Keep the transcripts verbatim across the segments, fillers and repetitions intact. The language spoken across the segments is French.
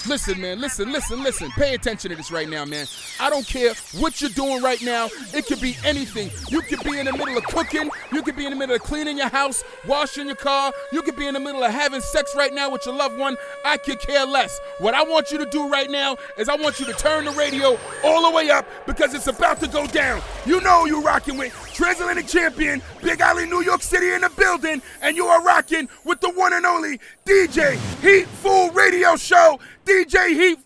Listen, man, listen, listen, listen. Pay attention to this right now, man. I don't care what you're doing right now. It could be anything. You could be in the middle of cooking. You could be in the middle of cleaning your house, washing your car. You could be in the middle of having sex right now with your loved one. I could care less. What I want you to do right now is I want you to turn the radio all the way up because it's about to go down. You know who you rocking with. Transatlantic champion, Big Alley, New York City in the building. And you are rocking with the one and only D J Heat Fool Radio Show. D J Heat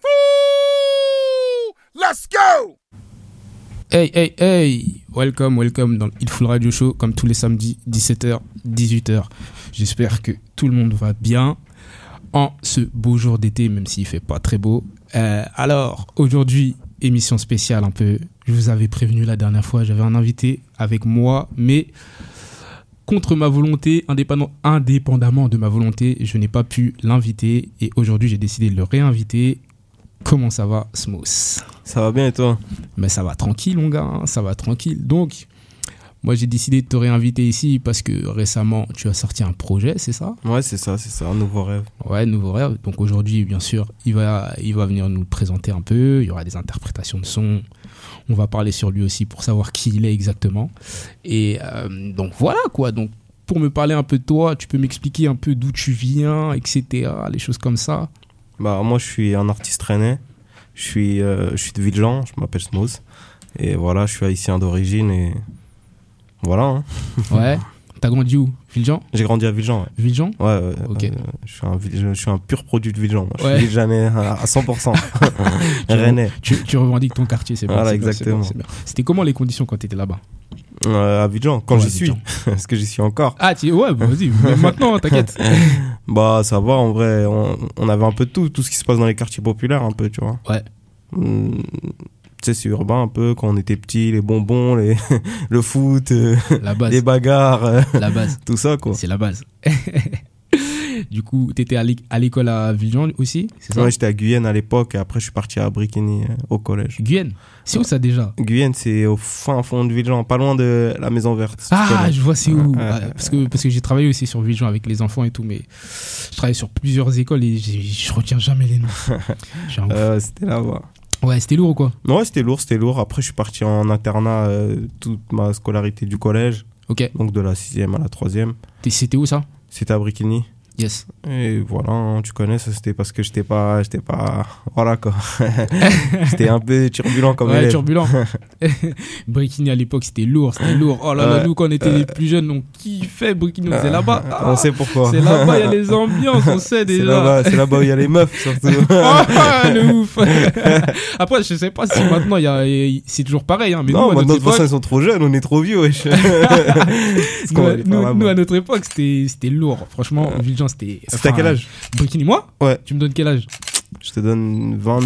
Fool! Let's go! Hey, hey, hey! Welcome, welcome dans le Heat Fool Radio Show, comme tous les samedis, dix-sept heures, dix-huit heures. J'espère que tout le monde va bien en ce beau jour d'été, même s'il fait pas très beau. Euh, alors, aujourd'hui, émission spéciale un peu. Je vous avais prévenu la dernière fois, j'avais un invité avec moi, mais contre ma volonté, indépendant, indépendamment de ma volonté, je n'ai pas pu l'inviter et aujourd'hui j'ai décidé de le réinviter. Comment ça va, Smooth? Ça va bien et toi? Mais ça va tranquille mon gars, hein, ça va tranquille. Donc, moi j'ai décidé de te réinviter ici parce que récemment tu as sorti un projet, c'est ça? Ouais, c'est ça, c'est ça, un nouveau rêve. Ouais, nouveau rêve. Donc aujourd'hui, bien sûr, il va, il va venir nous le présenter un peu, il y aura des interprétations de son. On va parler sur lui aussi pour savoir qui il est exactement. Et euh, donc voilà quoi. Donc pour me parler un peu de toi, tu peux m'expliquer un peu d'où tu viens, et cetera. Les choses comme ça. Bah moi je suis un artiste rennais. Je suis, euh, je suis de Villejean. Je m'appelle Smooth. Et voilà, je suis haïtien d'origine et voilà. Hein. Ouais. T'as grandi où? Villejean? J'ai grandi à Villejean. Ouais. Villejean? Ouais. ouais ok. Euh, je suis un, je suis un pur produit de Villejean. Moi. Je ouais. suis Villejeanais à cent pour cent. Rennais. Tu, tu revendiques ton quartier, c'est bon. Voilà, c'est exactement. Bien, c'est bien, c'est bien. C'était comment les conditions quand t'étais là-bas? Euh, à Villejean, quand ouais, j'y suis. Parce que j'y suis encore. Ah, tu... ouais, bah, vas-y. Même maintenant, t'inquiète. Bah, ça va, en vrai. On, on avait un peu de tout. Tout ce qui se passe dans les quartiers populaires, un peu, tu vois. Ouais. Hum, tu sais, c'est urbain un peu. Quand on était petits, les bonbons, les... le foot, euh, la base. les bagarres. Euh, la base. Tout ça, quoi. C'est la base. Du coup, t'étais à, à l'école à Villejean aussi, c'est ça? Ouais, j'étais à Guyenne à l'époque et après je suis parti à Brikini euh, au collège. Guyenne? C'est ouais. Où ça déjà? Guyenne, c'est au fin fond de Villejean, pas loin de la Maison Verte. Si ah, je vois c'est où. Ouais, ouais, parce que parce que j'ai travaillé aussi sur Villejean avec les enfants et tout, mais je travaille sur plusieurs écoles et je retiens jamais les noms. euh, c'était là-bas. Ouais, c'était lourd ou quoi? Ouais, c'était lourd, c'était lourd. Après, je suis parti en internat euh, toute ma scolarité du collège. Ok. Donc de la sixième à la troisième. C'était où ça? C'était à Brikini. Yes. Et voilà, hein, tu connais, ça c'était parce que j'étais pas, j'étais pas, voilà quoi. J'étais un peu turbulent comme ouais, élève. turbulent. Brikini à l'époque c'était lourd, c'était lourd. Oh là là, ouais, nous quand on était euh, plus jeunes, on kiffait Brikini, on faisait là-bas. Ah, on sait pourquoi. C'est là-bas, il y a les ambiances, on sait déjà. C'est là-bas, c'est là-bas où il y a les meufs surtout. Ah, le ouf. Après, je sais pas si maintenant il y a, c'est toujours pareil. Hein, mais non, nous, maintenant de toute époque... façon ils sont trop jeunes, on est trop vieux. Wesh. nous, nous, nous à notre époque c'était, c'était lourd. Franchement, euh, Villejean c'était. C'était à quel âge? Brikini, moi? Ouais. Tu me donnes quel âge? Je te donne vingt.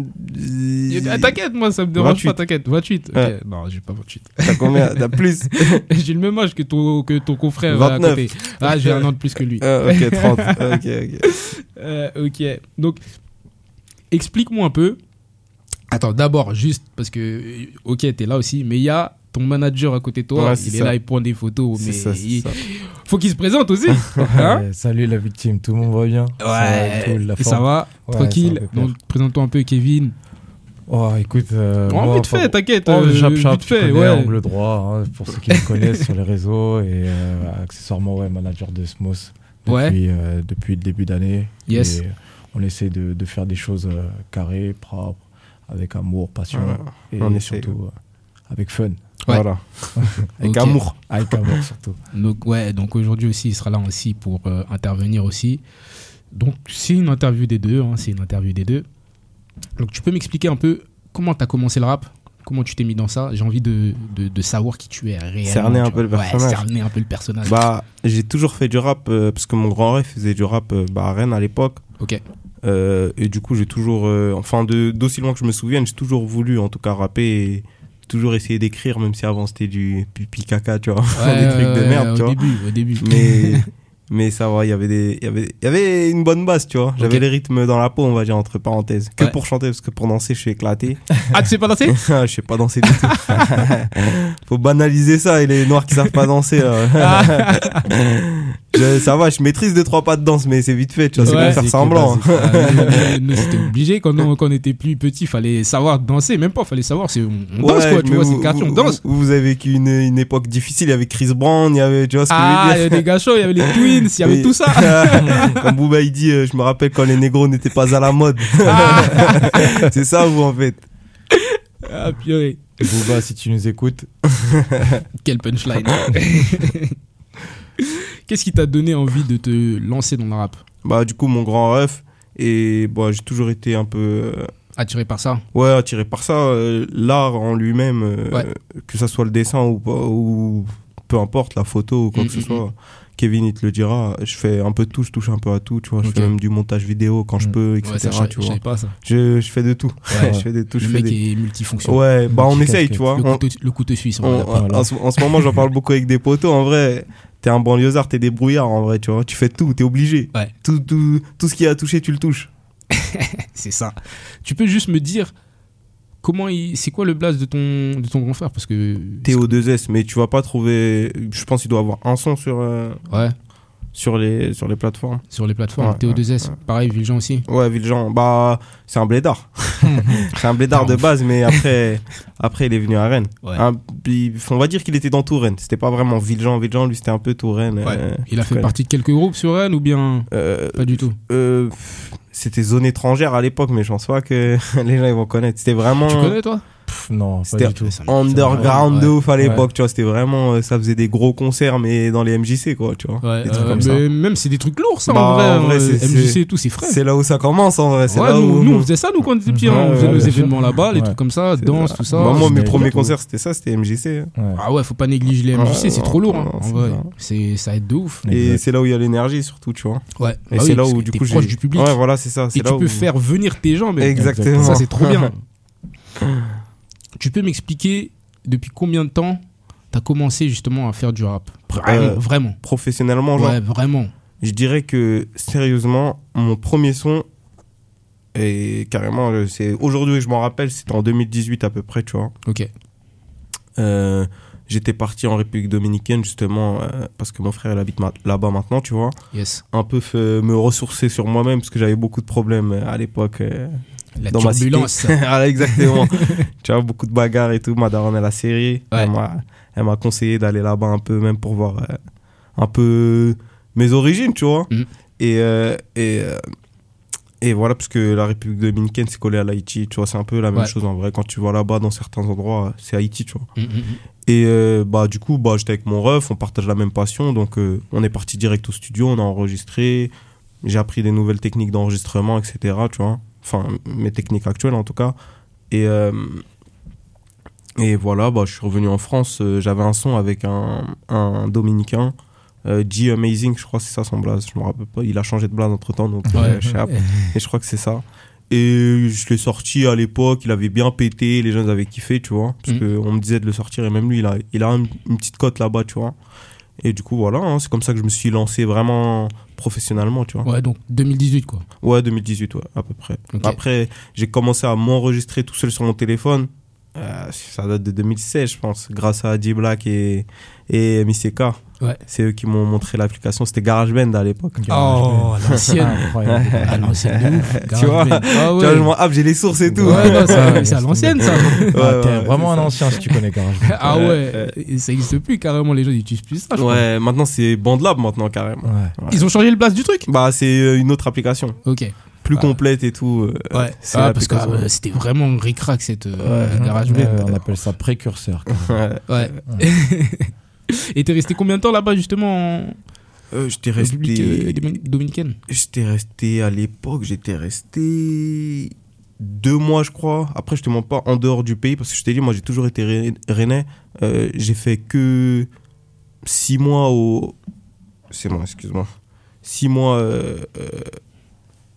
T'inquiète, moi ça me dérange vingt-huit. Pas, t'inquiète. vingt-huit Ouais. Ok, non, j'ai pas vingt-huit. T'as combien? T'as plus? J'ai le même âge que ton, que ton confrère vingt-neuf. à côté. Ah, j'ai un an de plus que lui. Euh, ok, trente. Ok, ok. Euh, ok. Donc, explique-moi un peu. Attends, d'abord, juste parce que, ok, t'es là aussi, mais il y a ton manager à côté de toi, ouais, il est ça. là, il prend des photos, c'est mais ça, c'est il ça. faut qu'il se présente aussi. Hein ouais, salut la victime, tout le monde va bien? Ouais, ça, cool, la ça va, ouais, tranquille. Ça Donc, présente-toi un peu, Kevin. Oh, écoute, euh, oh, moi, vite fait, t'inquiète. Oh, euh, chap, chap, vite fait, connais, ouais. Angle droit, hein, pour ceux qui me connaissent sur les réseaux et euh, accessoirement, ouais, manager de Smooth depuis, ouais. euh, depuis le début d'année. Yes. Et on essaie de, de faire des choses euh, carrées, propres, avec amour, passion ouais, et on surtout euh, avec fun. Ouais. Voilà. Avec okay. amour. Avec amour surtout. Donc, ouais, donc aujourd'hui aussi, il sera là aussi pour euh, intervenir aussi. Donc, c'est une interview des deux. Hein, c'est une interview des deux. Donc, tu peux m'expliquer un peu comment tu as commencé le rap? Comment tu t'es mis dans ça? J'ai envie de, de, de savoir qui tu es réellement. Cerner un peu le personnage. Ouais, cerner un peu le personnage. Bah, j'ai toujours fait du rap euh, parce que mon grand rêve faisait du rap euh, bah, à Rennes à l'époque. Ok. Euh, et du coup, j'ai toujours, euh, enfin, de, d'aussi loin que je me souvienne, j'ai toujours voulu en tout cas rapper et toujours essayer d'écrire, même si avant c'était du pipi caca, tu vois, Ouais, des trucs euh, de merde, au tu vois. Début, au début. Mais, Mais ça va, il y avait des, il y avait, il y avait une bonne base, tu vois. J'avais Ok. les rythmes dans la peau, on va dire, entre parenthèses. Que Ouais. pour chanter, parce que pour danser, je suis éclaté. Ah, tu sais pas danser? Je sais pas danser du tout. Faut banaliser ça, et les noirs qui savent pas danser, là. Ah. Je- ça va, je maîtrise deux, trois pas de danse, mais c'est vite fait, tu vois, c'est Ouais, pour faire c'est semblant. que Ah, nous, nous, nous, c'était obligé quand on, quand on était plus petit, fallait savoir danser, même pas, fallait savoir, c'est, on on danse Ouais, quoi, tu mais vois, c'est vous- une quartier, on vous- danse. Vous, vous avez vécu une, une époque difficile, il y avait Chris Brown, il y avait, tu vois ce que Ah, je il y veux avait dire. des gars chauds, il y avait les Twins, il y avait Oui. tout ça. Comme Booba il dit, euh, je me rappelle quand les négros n'étaient pas à la mode. Ah, C'est ça, vous, en fait. ah purée, Booba, si tu nous écoutes, quel punchline. Qu'est-ce qui t'a donné envie de te lancer dans le rap? Bah, du coup, mon grand ref, et bah, j'ai toujours été un peu, euh, Attiré par ça? ouais, attiré par ça. euh, l'art en lui-même, euh, Ouais. que ça soit le dessin ou pas, ou peu importe, la photo ou quoi Mm, que ce mm, soit. Kevin, il te le dira, je fais un peu de tout, je touche un peu à tout, tu vois. Je Ok. fais même du montage vidéo quand je Mm. peux, Ouais, et cetera. ça, je, tu je vois. savais pas ça. Je, je fais de tout. Ouais. je fais de tout. Je Le fais mec des... est multifonction. Ouais, bah on Multi essaye, casquette. tu vois. Le, On- couteau, le couteau suisse, on on- va dire. voilà. en, ce, en ce moment, j'en parle beaucoup avec des potos. En vrai, t'es un banlieusard, t'es débrouillard, en vrai, tu vois. Tu fais tout, t'es obligé. Ouais. Tout, tout, tout ce qui a touché, tu le touches. C'est ça. Tu peux juste me dire comment il, c'est quoi le blaze de ton, de ton grand frère? Parce que. T O deux S, mais tu vas pas trouver. Je pense qu'il doit avoir un son sur, euh, Ouais, sur, les, sur les plateformes. sur les plateformes. Ouais, T O deux S, ouais, pareil, Viljean aussi. Ouais, Villejean, bah, c'est un blédard. c'est un blédard de base, mais après, après il est venu à Rennes. Ouais. Un- puis, on va dire qu'il était dans Touraine. C'était pas vraiment Villejean. Villejean, lui, c'était un peu Touraine. Ouais. euh, Il a tu fait connais. partie de quelques groupes sur Rennes ou bien Euh, pas du tout? euh, pff, c'était zone étrangère à l'époque, mais je pense pas que les gens ils vont connaître. C'était vraiment. Tu connais toi? pff, non, pas C'était du tout. Ça me- underground Ouais. de ouf à l'époque, Ouais. tu vois. C'était vraiment. euh, Ça faisait des gros concerts, mais dans les M J C, quoi, tu vois. Ouais, Des trucs euh, comme ça. mais même c'est des trucs lourds ça Bah, en vrai, en vrai, euh, c'est- M J C c'est- et tout, c'est frais. C'est là où ça commence, en vrai. C'est Ouais, là nous, où. nous, on faisait ça nous quand on était petits, Ouais, hein, on faisait ouais, nos ouais. événements là-bas, les Ouais. trucs comme ça, C'est danse, ça. tout ça. Bah, moi, c'est mes des premiers gros- concerts, c'était ça, c'était M J C. hein. Ouais. Ah ouais, faut pas négliger les M J C, Ouais, c'est trop lourd, hein, non, en c'est vrai. ça. C'est, ça aide de ouf. Et Exact. c'est là où il y a l'énergie, surtout, tu vois. Ouais. Et Bah c'est oui, là parce où, que du t'es coup, proche j'ai. du public. Ouais, voilà, c'est ça. Et C'est tu là peux où- faire venir tes gens, mais Exactement. ça c'est trop bien. Tu peux m'expliquer depuis combien de temps t'as commencé justement à faire du rap? Vraiment, Euh, vraiment. Professionnellement, genre. Ouais, vraiment. Je dirais que, sérieusement, mon premier son, et carrément, euh, c'est aujourd'hui, je m'en rappelle, c'était en deux mille dix-huit à peu près, tu vois. Ok. Euh, j'étais parti en République Dominicaine, justement, euh, parce que mon frère, il habite ma- là-bas maintenant, tu vois. Yes. Un peu fait me ressourcer sur moi-même, parce que j'avais beaucoup de problèmes euh, à l'époque. euh, La dans ma cité. turbulence. Voilà, exactement. Tu vois, beaucoup de bagarres et tout. Ma daronne, elle a série. Ouais. Elle m'a- Elle m'a conseillé d'aller là-bas un peu, même pour voir euh, un peu mes origines, tu vois. Mhm. Et, euh, et, euh, et voilà, parce que la République Dominicaine, c'est collé à l'Haïti, tu vois. C'est un peu la même Ouais. chose en vrai. Quand tu vas là-bas, dans certains endroits, c'est Haïti, tu vois. Mm, mm, mm. Et euh, bah, du coup, bah, j'étais avec mon ref, on partage la même passion. Donc, euh, on est parti direct au studio, on a enregistré. J'ai appris des nouvelles techniques d'enregistrement, et cetera. Tu vois. Enfin, mes techniques actuelles en tout cas. Et, euh, et voilà, bah, je suis revenu en France. euh, J'avais un son avec un, un Dominicain, euh, G Amazing, je crois que c'est ça son blaze. Je me rappelle pas. Il a changé de blaze entre temps, donc euh, Ouais. je sais pas. Et je crois que c'est ça. Et je l'ai sorti à l'époque, il avait bien pété, les gens avaient kiffé, tu vois. Parce Mhm. qu'on me disait de le sortir, et même lui, il a, il a une, une petite cote là-bas, tu vois. Et du coup, voilà, hein, c'est comme ça que je me suis lancé vraiment professionnellement, tu vois. Ouais, donc deux mille dix-huit, quoi. Ouais, deux mille dix-huit, ouais, à peu près. Ok. Après, j'ai commencé à m'enregistrer tout seul sur mon téléphone. Euh, ça date de deux mille seize, je pense, grâce à D-Black et, et M I C K. Ouais. C'est eux qui m'ont montré l'application. C'était GarageBand à l'époque. Oh, à l'ancienne. Incroyable. À l'ancienne de ouf. Tu vois, GarageBand. Ah Tu vois, ouais. je m'en happe, j'ai les sources et tout. Ouais, non, c'est Ouais, c'est à laisse l'ancienne, ça. Ouais, Ah, t'es ouais, vraiment c'est un ça. ancien si tu connais GarageBand. Ah Ouais, ouais. Et ça existe plus, carrément. Les gens n'utilisent plus ça, je crois. Ouais, maintenant c'est BandLab maintenant carrément. Ouais. Ils ont changé le place du truc? Bah c'est euh, une autre application, Ok. plus Ah. complète et tout. euh, Ouais. c'est Ah, parce que l'application. euh, c'était vraiment ric-rac, cette euh, Ouais. GarageBand. Ouais, on appelle ça précurseur. Ouais. Ouais. Et t'es resté combien de temps là-bas, justement, en Euh, j'étais République euh, resté, Domini- dominicaine? j'étais resté à l'époque, j'étais resté deux mois je crois. Après je te mens pas en dehors du pays parce que je t'ai dit moi j'ai toujours été ré- rennais. Euh, j'ai fait que six mois au, c'est moi excuse-moi, six mois. Euh, euh,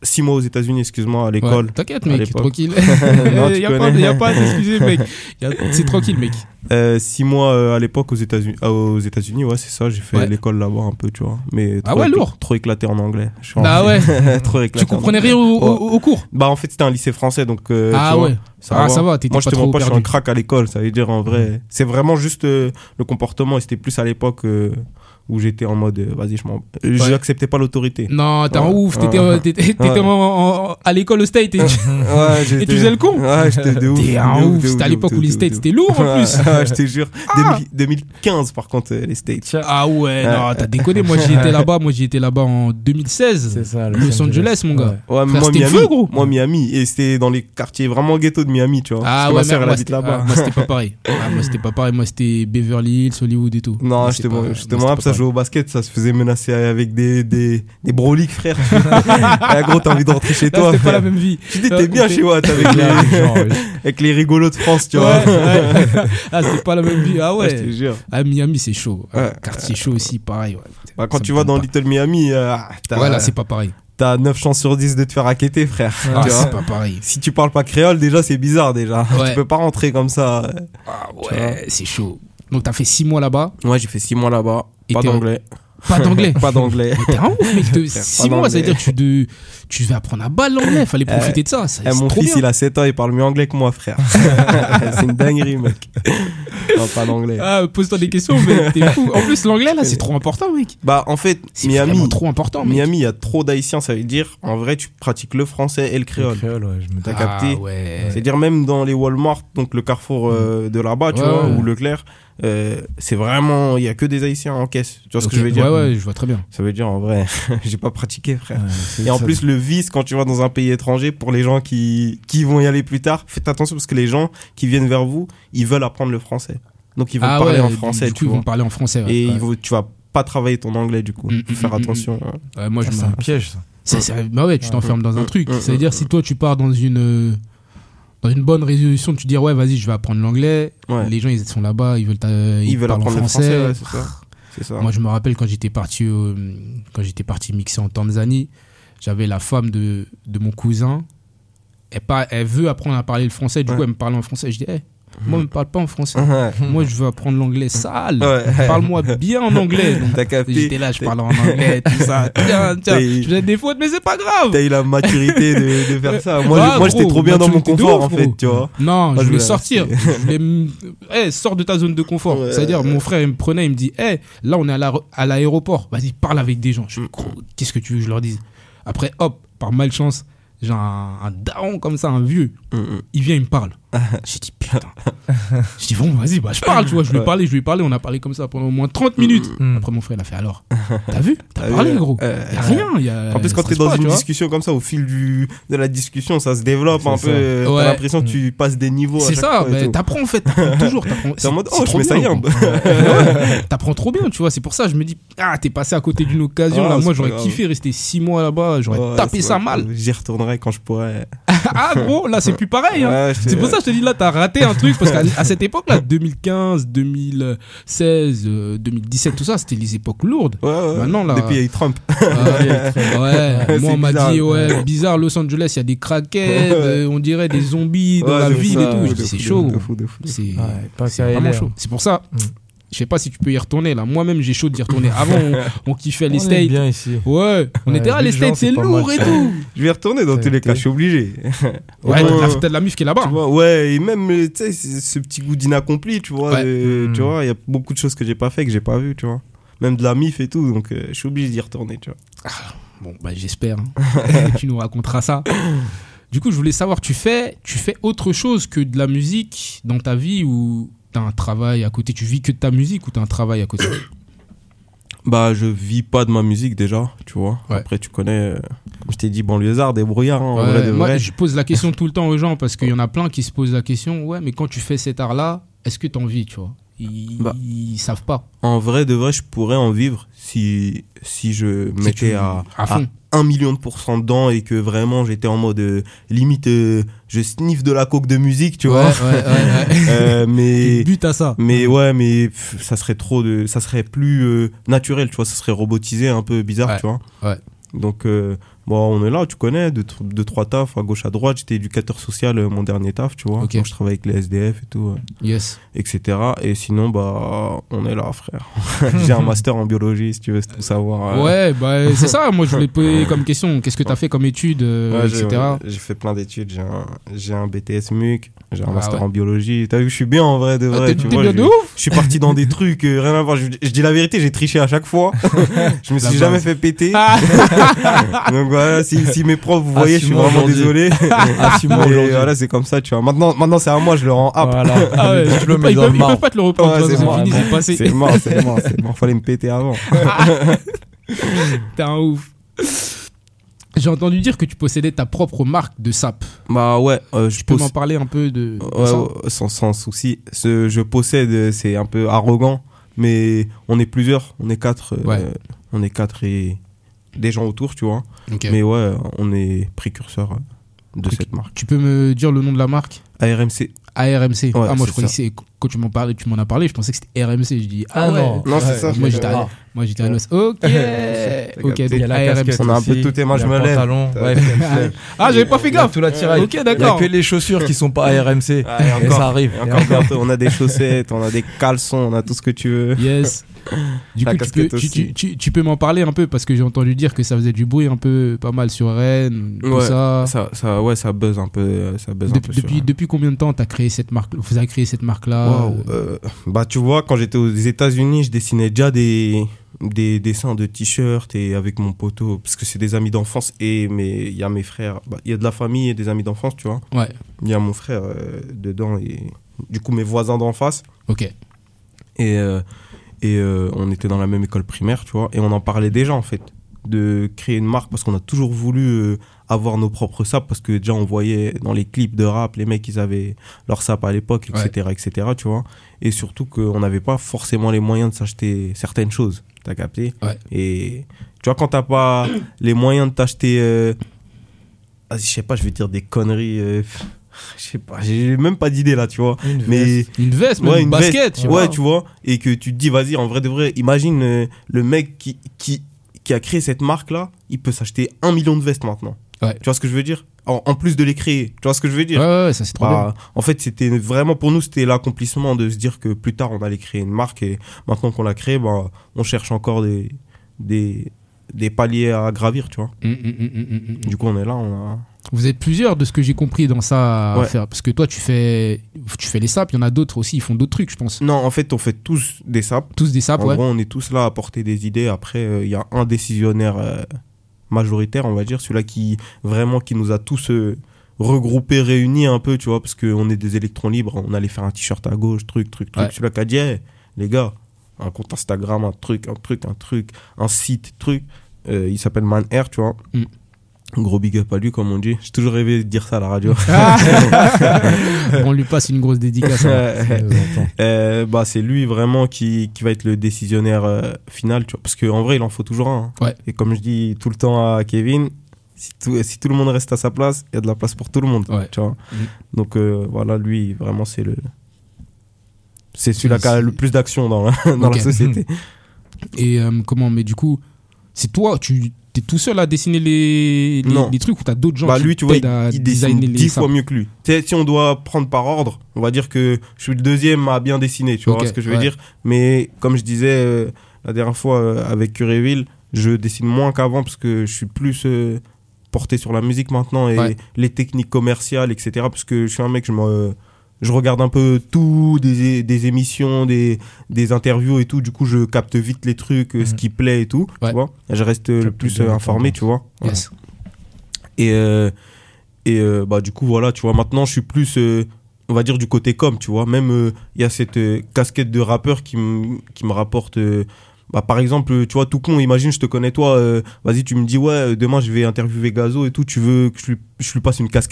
six mois aux États-Unis, excuse-moi, à l'école. Ouais, t'inquiète, à mec, l'époque. tranquille. Non, Il tu y a pas, connais. y a pas à t'excuser, mec. Y a- C'est tranquille, mec. Euh, six mois euh, à l'époque aux États-Unis, ah, aux États-Unis, ouais, c'est ça. J'ai fait Ouais. l'école là-bas un peu, tu vois. Mais Ah trop ouais, écl- lourd. Trop éclaté en anglais. Je suis en- Ah ouais. trop éclaté. Tu en comprenais anglais. rien au, Ouais. au- au cours. Bah en fait c'était un lycée français donc. euh, Ah tu vois, ouais. Ça Ah, va. ça va, t'étais Moi je pas te trop mens pas, je suis un perdu. crack à l'école. Ça veut dire en vrai, c'est vraiment juste euh, le comportement. Et c'était plus à l'époque euh, où j'étais en mode, euh, vas-y, je m'en. Ouais. J'acceptais pas l'autorité. Non, t'es Ouais. un ouf. T'étais Ouais. euh, t'étais- t'étais Ouais. en- en- à l'école au State. Et tu Ouais, et j'étais- tu faisais le con. Ouais, j'étais de ouf. T'es de un de ouf. de C'était à de l'époque de où les de States de c'était lourd en Ouais, plus. ouais, je te jure. Ah. deux mille quinze par contre, euh, les States. Tiens, Ah ouais, Ouais. non, t'as déconné. Moi, j'y étais là-bas. Moi, j'y étais là-bas en deux mille seize. c'est ça. Los Angeles, mon gars. Ouais. Ouais, mais Frère, moi c'était le Miami, feu, gros. moi Miami, et c'était dans les quartiers vraiment ghetto de Miami, tu vois. Ah parce que ouais, ma sœur mais elle moi, habite c'était- là-bas. ah, moi, c'était pas pareil. Ah, moi, c'était pas pareil. Moi, c'était Beverly Hills, Hollywood et tout. Non, Moi, j'étais c'était bon, pas- j'étais moi, moins c'était ça pas jouait au basket, ça se faisait menacer avec des, des, des broliques, frère. Ah, gros, t'as envie de rentrer chez pareil. toi. Là, c'était pas la frère. même vie. Tu dis, t'es bien C'était- chez Watt avec Bien, les, genre, ouais. avec les rigolos de France, tu Ouais, vois. ouais. Ah, c'était pas la même vie. Ah Ouais, je te ouais. jure. Ah, Miami, c'est chaud. Ouais. Quartier chaud aussi, pareil. Ouais. Bah, quand Ça tu me vas tente dans pas. Little Miami, euh, t'as, Ouais, là, c'est pas pareil. t'as neuf chances sur dix de te faire raqueter, frère. Ah, tu vois. c'est pas pareil. Si tu parles pas créole, déjà, c'est bizarre, déjà. Ouais. Tu peux pas rentrer comme ça. Ah vois. ouais, c'est chaud. Donc, t'as fait six mois là-bas, Ouais, j'ai fait six mois là-bas. Et Pas t'es- d'anglais. pas d'anglais. Pas d'anglais. Mais t'es un ouf, mec. De Frère, six pas mois, ça veut d'anglais. dire que tu, de, tu vas apprendre à balle l'anglais. Fallait profiter de ça. ça Eh, c'est mon trop fils, bien. il a sept ans, il parle mieux anglais que moi, frère. C'est une dinguerie, mec. Non, pas d'anglais. Ah, pose-toi des questions, mais t'es fou. En plus, l'anglais, là, c'est trop important, mec. Bah, en fait, C'est Miami, vraiment trop important, mec. Miami, il y a trop d'haïtiens, ça veut dire, en vrai, tu pratiques le français et le Le créole. créole, ouais, je me T'as Ah, capté ouais. C'est-à-dire, même dans les Walmart, donc le carrefour euh, de là-bas, tu Ouais, vois, ouais. ou Leclerc, euh, c'est vraiment, il y a que des haïtiens en caisse. Tu vois ce Ok. que je veux dire? Ouais, ouais, je vois très bien. Ça veut dire, en vrai, j'ai pas pratiqué, frère. Ouais, c'est- Et en ça- plus, le vice, quand tu vas dans un pays étranger, pour les gens qui, qui vont y aller plus tard, faites attention parce que les gens qui viennent vers vous, ils veulent apprendre le français. Donc, ils vont Ah parler ouais, en du- français, du tu coup, ils vois. vont parler en français. Ouais. Et Ouais. ils vont, tu vas pas travailler ton anglais, du coup. Mm, Faut faire mm, mm, attention. hein. Ouais, moi, je Ah, c'est me. un piège, ça. C'est, c'est- bah ouais, tu t'enfermes dans un Mm, truc. mm, Ça veut dire, mm, si toi, tu pars dans une, euh, dans une bonne résolution, tu dis, ouais, vas-y, je vais apprendre l'anglais. Ouais. Les gens, ils sont là-bas, ils veulent, ta- Ils, ils veulent parlent en apprendre français. le français, ouais, c'est ça. C'est ça. Moi, je me rappelle quand j'étais parti, au- quand j'étais parti mixer en Tanzanie, j'avais la femme de, de mon cousin. Elle, pas, elle veut apprendre à parler le français, du Ouais. coup, elle me parlait en français. Je dis, hey, moi, je me parle pas en français. Ouais. Moi, je veux apprendre l'anglais sale. Ouais. Parle-moi bien en anglais. Donc, T'as capté. j'étais là, je parlais en anglais, tout ça. Tiens, tiens, T'as- je faisais des fautes, mais c'est pas grave. T'as eu la maturité de, de faire ça. Moi, Ah, je- moi j'étais gros, trop bien dans mon maturité de confort, ouf, en fait, gros. tu vois. Non, Moi, je je voulais voulais sortir. Je voulais me- Eh, sors de ta zone de confort. Ouais. C'est-à-dire, mon frère, il me prenait, il me dit, hey, là, on est à la- à l'aéroport. Vas-y, parle avec des gens. Je dis, gros, qu'est-ce que tu veux que je leur dise? Après, hop, par malchance, j'ai un, un daron comme ça, un vieux. Mm, mm. Il vient, il me parle. J'ai dit, putain. J'ai dit, bon, vas-y, bah, je parle, tu vois. Je lui ai Ouais. parlé, je lui ai parlé. On a parlé comme ça pendant au moins trente minutes. Mm. Après, mon frère, il a fait, alors, t'as vu? T'as T'as parlé, vu, gros. euh, Y a rien. Y a, En plus, quand ça t'es se dans passe, une tu vois. discussion comme ça, au fil du, de la discussion, ça se développe C'est un ça. peu. euh, Ouais. T'as l'impression que tu passes des niveaux. à C'est chaque ça, fois et mais tout. t'apprends en fait, t'apprends toujours. T'apprends, T'es en mode, c'est oh, je trop mets ça bien, yambe. gros. Ouais, t'apprends trop bien, tu vois. C'est pour ça, je me dis, ah, t'es passé à côté d'une occasion. Ah, là. c'est Moi, pas j'aurais grave. kiffé rester six mois là-bas. J'aurais Ouais, tapé c'est ça pas mal. grave. J'y retournerai quand je pourrais. Ah, gros, là, c'est plus pareil. Hein. Ouais, je C'est te- pour ça que je te dis, là, t'as raté un truc. Parce qu'à à cette époque-là, deux mille quinze, deux mille seize, euh, deux mille dix-sept, tout ça, c'était les époques lourdes. Ouais, ouais. Maintenant, là- Depuis, il y a eu Trump. Ouais, ouais. Moi, on m'a bizarre. dit, ouais, bizarre, Los Angeles, il y a des craquettes, euh, on dirait des zombies dans Ouais, la de ville fou, et tout. de Je dis, fou, c'est de chaud. fou, de gros. fou, de fou. C'est Ouais, pas c'est qu'à vraiment L R. chaud. C'est pour ça, Mm. je sais pas si tu peux y retourner là. Moi-même, j'ai chaud d'y retourner. Avant, on, on kiffait les On est States. bien ici. Ouais, on Ouais, était là, vu les le genre, States, c'est c'est pas lourd mal, et ça. tout. Je vais y retourner dans Ça tous a les été. cas, je suis obligé. Ouais, Au t'as moins, la- t'as de la mif qui est là-bas. Tu vois, ouais, et même, euh, tu sais, c'est- ce petit goût d'inaccompli, tu vois. Ouais. euh, Mm. Tu vois, il y a beaucoup de choses que j'ai pas fait, que j'ai pas vu, tu vois. Même de la mif et tout, donc euh, je suis obligé d'y retourner, tu vois. Bon, bah j'espère. hein. Tu nous raconteras ça. Du coup, je voulais savoir, tu fais, tu fais autre chose que de la musique dans ta vie ou t'as un travail à côté? Tu vis que de ta musique ou t'as un travail à côté? Bah, je vis pas de ma musique déjà, tu vois. Ouais. Après, tu connais, euh, comme je t'ai dit, banlieusard, débrouillard, hein, en Ouais, vrai de moi, vrai. je pose la question tout le temps aux gens parce qu'il y en a plein qui se posent la question, ouais, mais quand tu fais cet art-là, est-ce que t'en vis, tu vois? Ils, Bah. ils savent pas. En vrai de vrai, je pourrais en vivre si, si je Si mettais tu- à, à fond. un million de pourcents dedans et que vraiment j'étais en mode euh, limite, euh, je sniffe de la coke de musique, tu ouais, vois. ouais, ouais, ouais. Euh, mais. But à ça. Mais ouais, mais pff, ça serait trop de, ça serait plus euh, naturel, tu vois, ça serait robotisé, un peu bizarre, Ouais, tu vois. ouais. Donc euh, Bon, on est là, tu connais, deux, deux trois tafs à gauche à droite. J'étais éducateur social, euh, mon dernier taf, tu vois. Ok. Donc je travaille avec les S D F et tout, euh, Yes. et cetera. Et sinon, bah, on est là, frère. J'ai un master en biologie, si tu veux tout savoir. euh. Ouais, bah c'est ça. Moi, je voulais te poser comme question. Qu'est-ce que t'as fait comme études, euh, Ouais, et j'ai, cetera. ouais, j'ai fait plein d'études. J'ai un, j'ai un B T S M U C, j'ai un Ah master ouais. en biologie. T'as vu, je suis bien en vrai, de Ah, vrai. t'es tu t'es vois, bien je, de ouf. je suis parti dans des trucs, euh, rien à voir. Je, je dis la vérité, j'ai triché à chaque fois. Je me La suis jamais base. fait péter. Ah, Donc voilà, si, si mes profs, vous voyez, je suis Assumons vraiment aujourd'hui. désolé. Assumons Mais aujourd'hui. voilà, c'est comme ça, tu vois. Maintenant, maintenant c'est à moi, je le rends apte. Voilà. ah ouais, Le tu peux diplôme pas- est ils, dans peuvent, le ils marbre. peuvent pas te le reprendre. Ouais, de toute c'est façon, mort. c'est fini, c'est passé. C'est mort, c'est mort, c'est mort. Fallait me péter avant. T'es un ouf. J'ai entendu dire que tu possédais ta propre marque de sap. Bah ouais, euh, je Tu peux possède- m'en parler un peu de, de Ouais, ça ouais, sans, sans souci. Ce, je possède, euh, c'est un peu arrogant, mais on est plusieurs, on est quatre. euh, Ouais. On est quatre et des gens autour, tu vois. Ok. Mais ouais, on est précurseurs euh, de Précu- cette marque. Tu peux me dire le nom de la marque? A R M C. A R M C. Ouais, ah, moi, c'est je croyais que c'est- quand tu m'en parlais, tu m'en as parlé, je pensais que c'était R M C. Je dis, ah, Ah ouais. non. Non, c'est ça. Moi, j'étais à, Ah. moi, j'étais à l'os. Ok. ok, capté. donc Il y a la A R M C. casquette On a un peu aussi, tout et moi, il y je a me le lève. pantalon, ouais, il se lève. Ah, j'avais pas fait Il y a gaffe. tout l'attirail. Ok, Il y a d'accord. que les chaussures qui sont pas A R M C. Ah, et Et encore, ça arrive. et encore bientôt, on a des chaussettes, on a des caleçons, on a tout ce que tu veux. Yes. Du La coup, tu peux, casquette tu, aussi. tu, tu, tu peux m'en parler un peu parce que j'ai entendu dire que ça faisait du bruit un peu pas mal sur Rennes, tout Ouais, ça. Ça, ça, ouais, ça buzz un peu. euh, Ça buzz un Depuis, peu sur- depuis, depuis combien de temps t'as créé cette marque? Vous avez créé cette marque-là? Waouh, euh, bah tu vois, quand j'étais aux États-Unis, je dessinais déjà des des dessins de t-shirts et avec mon poteau, parce que c'est des amis d'enfance et mais il y a mes frères, bah, il y a de la famille et des amis d'enfance, tu vois. Ouais. Il y a mon frère euh, dedans et du coup mes voisins d'en face Ok. et euh, et euh, on était dans la même école primaire, tu vois, et on en parlait déjà en fait de créer une marque parce qu'on a toujours voulu euh, avoir nos propres sapes parce que déjà on voyait dans les clips de rap les mecs ils avaient leur sap à l'époque, etc., etc., tu vois, et surtout qu'on n'avait pas forcément les moyens de s'acheter certaines choses, t'as capté. Ouais. Et tu vois, quand t'as pas les moyens de t'acheter euh, vas-y, je sais pas, je vais dire des conneries, euh, je sais pas, j'ai même pas d'idée là, tu vois, Une mais veste. Une veste, même ouais, une une basket. je sais ouais, pas. tu vois, et que tu te dis, vas-y, en vrai de vrai, imagine euh, le mec qui, qui, qui a créé cette marque-là, il peut s'acheter un million de vestes maintenant. Ouais. Tu vois ce que je veux dire, en, en plus de les créer, tu vois ce que je veux dire. Ouais, ouais, ouais, ça c'est trop Bah, en fait, c'était vraiment pour nous, c'était l'accomplissement de se dire que plus tard, on allait créer une marque et maintenant qu'on l'a créée, bah, on cherche encore des, des, des paliers à gravir, tu vois. bien. Hum, hum, hum, hum, hum, hum. Du coup, on est là, on a. Vous êtes plusieurs de ce que j'ai compris dans ça à Ouais. faire. Parce que toi, tu fais, tu fais les sapes, il y en a d'autres aussi, ils font d'autres trucs, je pense. Non, en fait, on fait tous des sapes. Tous des sapes, En ouais. gros, on est tous là à porter des idées. Après, il y a un décisionnaire euh, majoritaire, on va dire, celui-là qui vraiment qui nous a tous euh, regroupés, réunis un peu, tu vois, parce qu'on est des électrons libres. On allait faire un t-shirt à gauche, truc, truc, truc. Ouais. Celui-là qui a dit, hey, les gars, un compte Instagram, un truc, un truc, un truc, un site, truc. Euh, il s'appelle Man Air, tu vois. Mm. Gros big up à lui, comme on dit. J'ai toujours rêvé de dire ça à la radio. On lui passe une grosse dédicace. hein. Ça nous entend. Euh, bah, c'est lui vraiment qui, qui va être le décisionnaire euh, final, tu vois. Parce qu'en vrai, il en faut toujours un. hein. Ouais. Et comme je dis tout le temps à Kevin, si tout, si tout le monde reste à sa place, il y a de la place pour tout le monde. Ouais. Tu vois. Mhm. Donc euh, voilà, lui, vraiment, c'est le. C'est celui-là qui a C'est- le plus d'action dans, la, dans Ok. la société. Et euh, comment, mais du coup, c'est toi, tu es tout seul à dessiner les, les, Non. les trucs ou t'as d'autres gens Bah, qui lui, tu vois, t'aident à il, il dessine designer les dix sapes? fois mieux que lui. Tu sais, si on doit prendre par ordre, on va dire que je suis le deuxième à bien dessiner, tu Ok, vois ce que je veux ouais. dire. Mais comme je disais euh, la dernière fois euh, avec Curéville, je dessine moins qu'avant parce que je suis plus euh, porté sur la musique maintenant et Ouais. les techniques commerciales, et cetera. Parce que je suis un mec, je me... Je regarde un peu tout, des, des émissions, des, des interviews et tout. Du coup, je capte vite les trucs, euh, ce Mhm. qui plaît et tout. Ouais. Tu vois, je reste euh, le Capte plus bien euh, informé, tendance. tu vois. Yes. Et, euh, et euh, bah, du coup, voilà, tu vois, maintenant, je suis plus, euh, on va dire, du côté com, tu vois. Même, il y a cette euh, casquette de rappeur qui, me- qui me rapporte. euh, bah, par exemple, tu vois, tout con, imagine, je te connais, toi, euh, vas-y, tu me dis, ouais, euh, demain, je vais interviewer Gazo et tout, tu veux que je lui, je lui passe une casquette.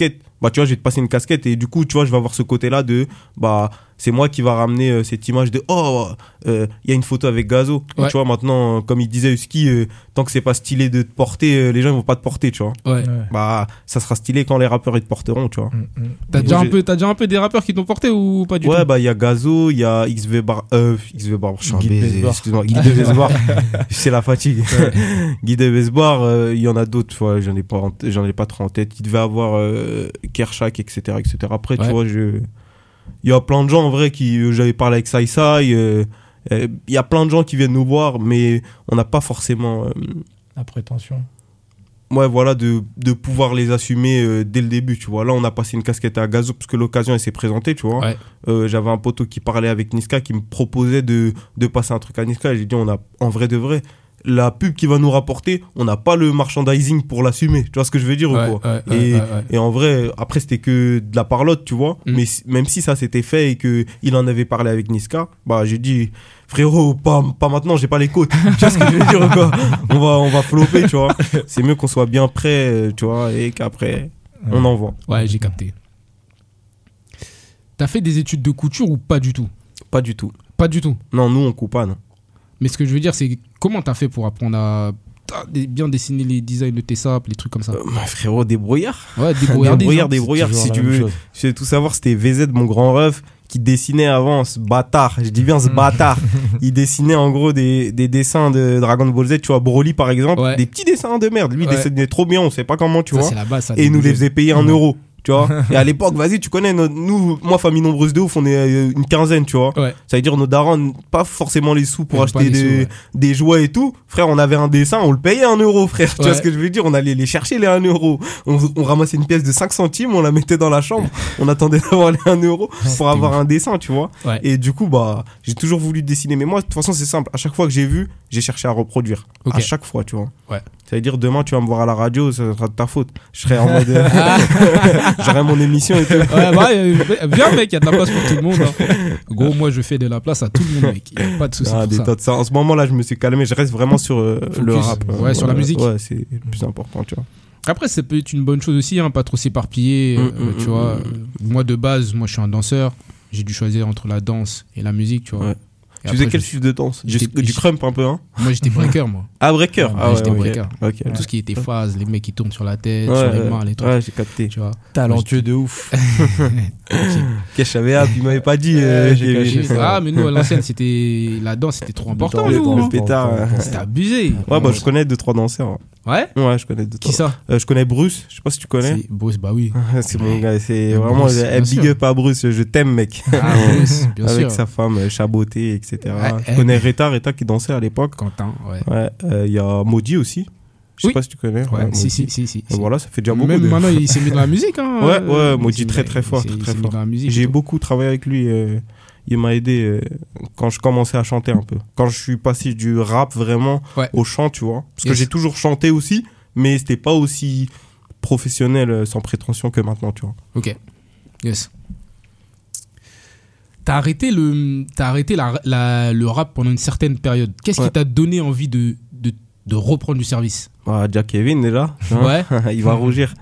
bah tu vois, je vais te passer une casquette et du coup, tu vois, je vais avoir ce côté-là de, bah, c'est moi qui va ramener euh, cette image de, oh, il euh, y a une photo avec Gazo. Ouais. Et tu vois, maintenant, comme il disait Husky, euh, tant que c'est pas stylé de te porter, euh, les gens ils vont pas te porter, tu vois. Ouais. Ouais. Bah, ça sera stylé quand les rappeurs ils te porteront, tu vois. Mm, mm. T'as Et déjà, moi, un j'ai- peu, t'as déjà un peu des rappeurs qui t'ont porté ou pas du Ouais, tout? bah, il y a Gazo, il y a X V Bar, euh, X V Bar, je suis un Guy de baiser, Besbar. excuse-moi, Guy de Besbar. C'est la fatigue. Guy de Besbar, euh, il y en a d'autres, tu vois, j'en ai pas, en t- j'en ai pas trop en tête. Il devait avoir, euh, Kershak, et cetera, et cetera. Après, Ouais. tu vois, je, il y a plein de gens, en vrai, qui, euh, j'avais parlé avec Sai Sai, euh, euh, il y a plein de gens qui viennent nous voir, mais on n'a pas forcément, euh, La prétention. ouais, voilà, de, de pouvoir les assumer euh, dès le début, tu vois. Là, on a passé une casquette à Gazo parce que l'occasion, elle s'est présentée, tu vois. Ouais. Euh, j'avais un poteau qui parlait avec Niska, qui me proposait de, de passer un truc à Niska. Et j'ai dit, on a, en vrai de vrai, la pub qui va nous rapporter, on n'a pas le merchandising pour l'assumer. Tu vois ce que je veux dire Ouais, ou quoi ouais, ouais, et, ouais, ouais. et en vrai, après, c'était que de la parlotte, tu vois. Mm. Mais si- même si ça s'était fait et qu'il en avait parlé avec Niska, bah, j'ai dit, frérot, pas, pas maintenant, j'ai pas les côtes. Tu vois ce que je veux dire ou quoi on va, on va flopper, tu vois. C'est mieux qu'on soit bien prêt, euh, tu vois, et qu'après, on envoie. Ouais, j'ai capté. T'as fait des études de couture ou pas du tout? Pas du tout. Pas du tout. Non, nous, on coupe pas, non. Mais ce que je veux dire, c'est comment t'as fait pour apprendre à t'as des- bien dessiner les designs de tes sapes, les trucs comme ça? Euh, bah, frérot, débrouillard. Ouais, débrouillardise. Débrouillard, hein. débrouillard. Toujours Si la tu même veux, chose. je veux tout savoir, c'était V Z, mon grand ref, qui dessinait avant, ce bâtard. Je dis bien ce bâtard. Il dessinait en gros des, des dessins de Dragon Ball Z, tu vois, Broly par exemple. Ouais. Des petits dessins de merde. Lui, il Ouais. dessinait trop bien, on sait pas comment, tu Ça, vois. c'est la base. ça, Et il nous les débrouiller. faisait payer un Ouais. euro. Tu vois. Et à l'époque, vas-y, tu connais, notre- nous, moi, famille nombreuse de ouf, on est euh, une quinzaine, tu vois. Ouais. Ça veut dire nos darons, pas forcément les sous pour Ouais, acheter pas les des, sous, ouais. des jouets et tout. Frère, on avait un dessin, on le payait un euro, frère. Tu Ouais. vois ce que je veux dire? On allait les chercher les un euro. On, on ramassait une pièce de cinq centimes, on la mettait dans la chambre. On attendait d'avoir les un euro pour avoir un dessin, tu vois. Ouais. Et du coup, bah, j'ai toujours voulu dessiner. Mais moi, de toute façon, c'est simple. À chaque fois que j'ai vu, j'ai cherché à reproduire. Ok. À chaque fois, tu vois. Ouais. Ça veut dire demain, tu vas me voir à la radio, ça sera de ta faute. Je serai en mode. euh, J'aurai mon émission et tout. Ouais, bah, euh, viens, mec, il y a de la place pour tout le monde. hein. Gros, moi, je fais de la place à tout le monde, mec. Il n'y a pas de souci Ah, pour des ça. tas de ça. En ce moment-là, je me suis calmé. Je reste vraiment sur euh, le Focus. rap. Ouais, sur la musique. Ouais, c'est le plus important, tu vois. Après, ça peut être une bonne chose aussi, hein, pas trop s'éparpiller. Mm, euh, mm, tu mm, vois, mm. Euh, moi, de base, moi, je suis un danseur. J'ai dû choisir entre la danse et la musique, tu vois. Ouais. Et Tu faisais après, quel je- style de danse? Du, j'étais- du crump un peu, hein? Moi, j'étais breaker, moi. Ah, breaker. Ouais, ah, ouais, j'étais ok. breaker. Ok. Tout ce qui était phase, les mecs qui tournent sur la tête, Ouais, sur les ouais. mains, les trucs. Ouais, j'ai capté. Tu vois. Talentueux de ouf. Qu'est-ce que j'avais hâte, il m'avait pas dit. Ouais, euh, j'ai Kevin. caché ça. Ah, mais nous, à l'ancienne, c'était la danse, c'était trop important, Le- nous. le hein. pétard, euh, C'était abusé. Ouais, bah, je connais deux, trois danseurs. Ouais. Ouais, je connais deux, Qui trois. ça? Euh, je connais Bruce, je sais pas si tu connais. C'est Bruce, bah oui. C'est mon gars, c'est Euh, vraiment Bruce, eh, bien big sûr. up à Bruce, je t'aime, mec. Ah, Bruce, bien Avec sûr. sa femme euh, Chaboté, et cetera. Ouais, je eh. connais Reta, Reta qui dansait à l'époque. Quentin, ouais. Ouais, euh, il y a Maudit aussi. Je sais Oui. pas si tu connais. Ouais, Maudit. si, si, si, si. Et voilà, ça fait déjà beaucoup. Même de- maintenant, il s'est mis dans la musique. Hein. Ouais, ouais, Euh, Maudit il s'est très, mis- très fort, il s'est- très, il très s'est mis fort. dans la musique. J'ai et tout. beaucoup travaillé avec lui. euh, il m'a aidé euh, quand je commençais à chanter un peu. Quand je suis passé du rap vraiment Ouais. au chant, tu vois. Parce que Yes. j'ai toujours chanté aussi, mais c'était pas aussi professionnel, euh, sans prétention que maintenant, tu vois. Ok. Yes. T'as arrêté, le, t'as arrêté la, la- le rap pendant une certaine période. Qu'est-ce Ouais. qui t'a donné envie de, de, de reprendre du service? Ah, Jack Kevin déjà. hein. Ouais. Il va rougir.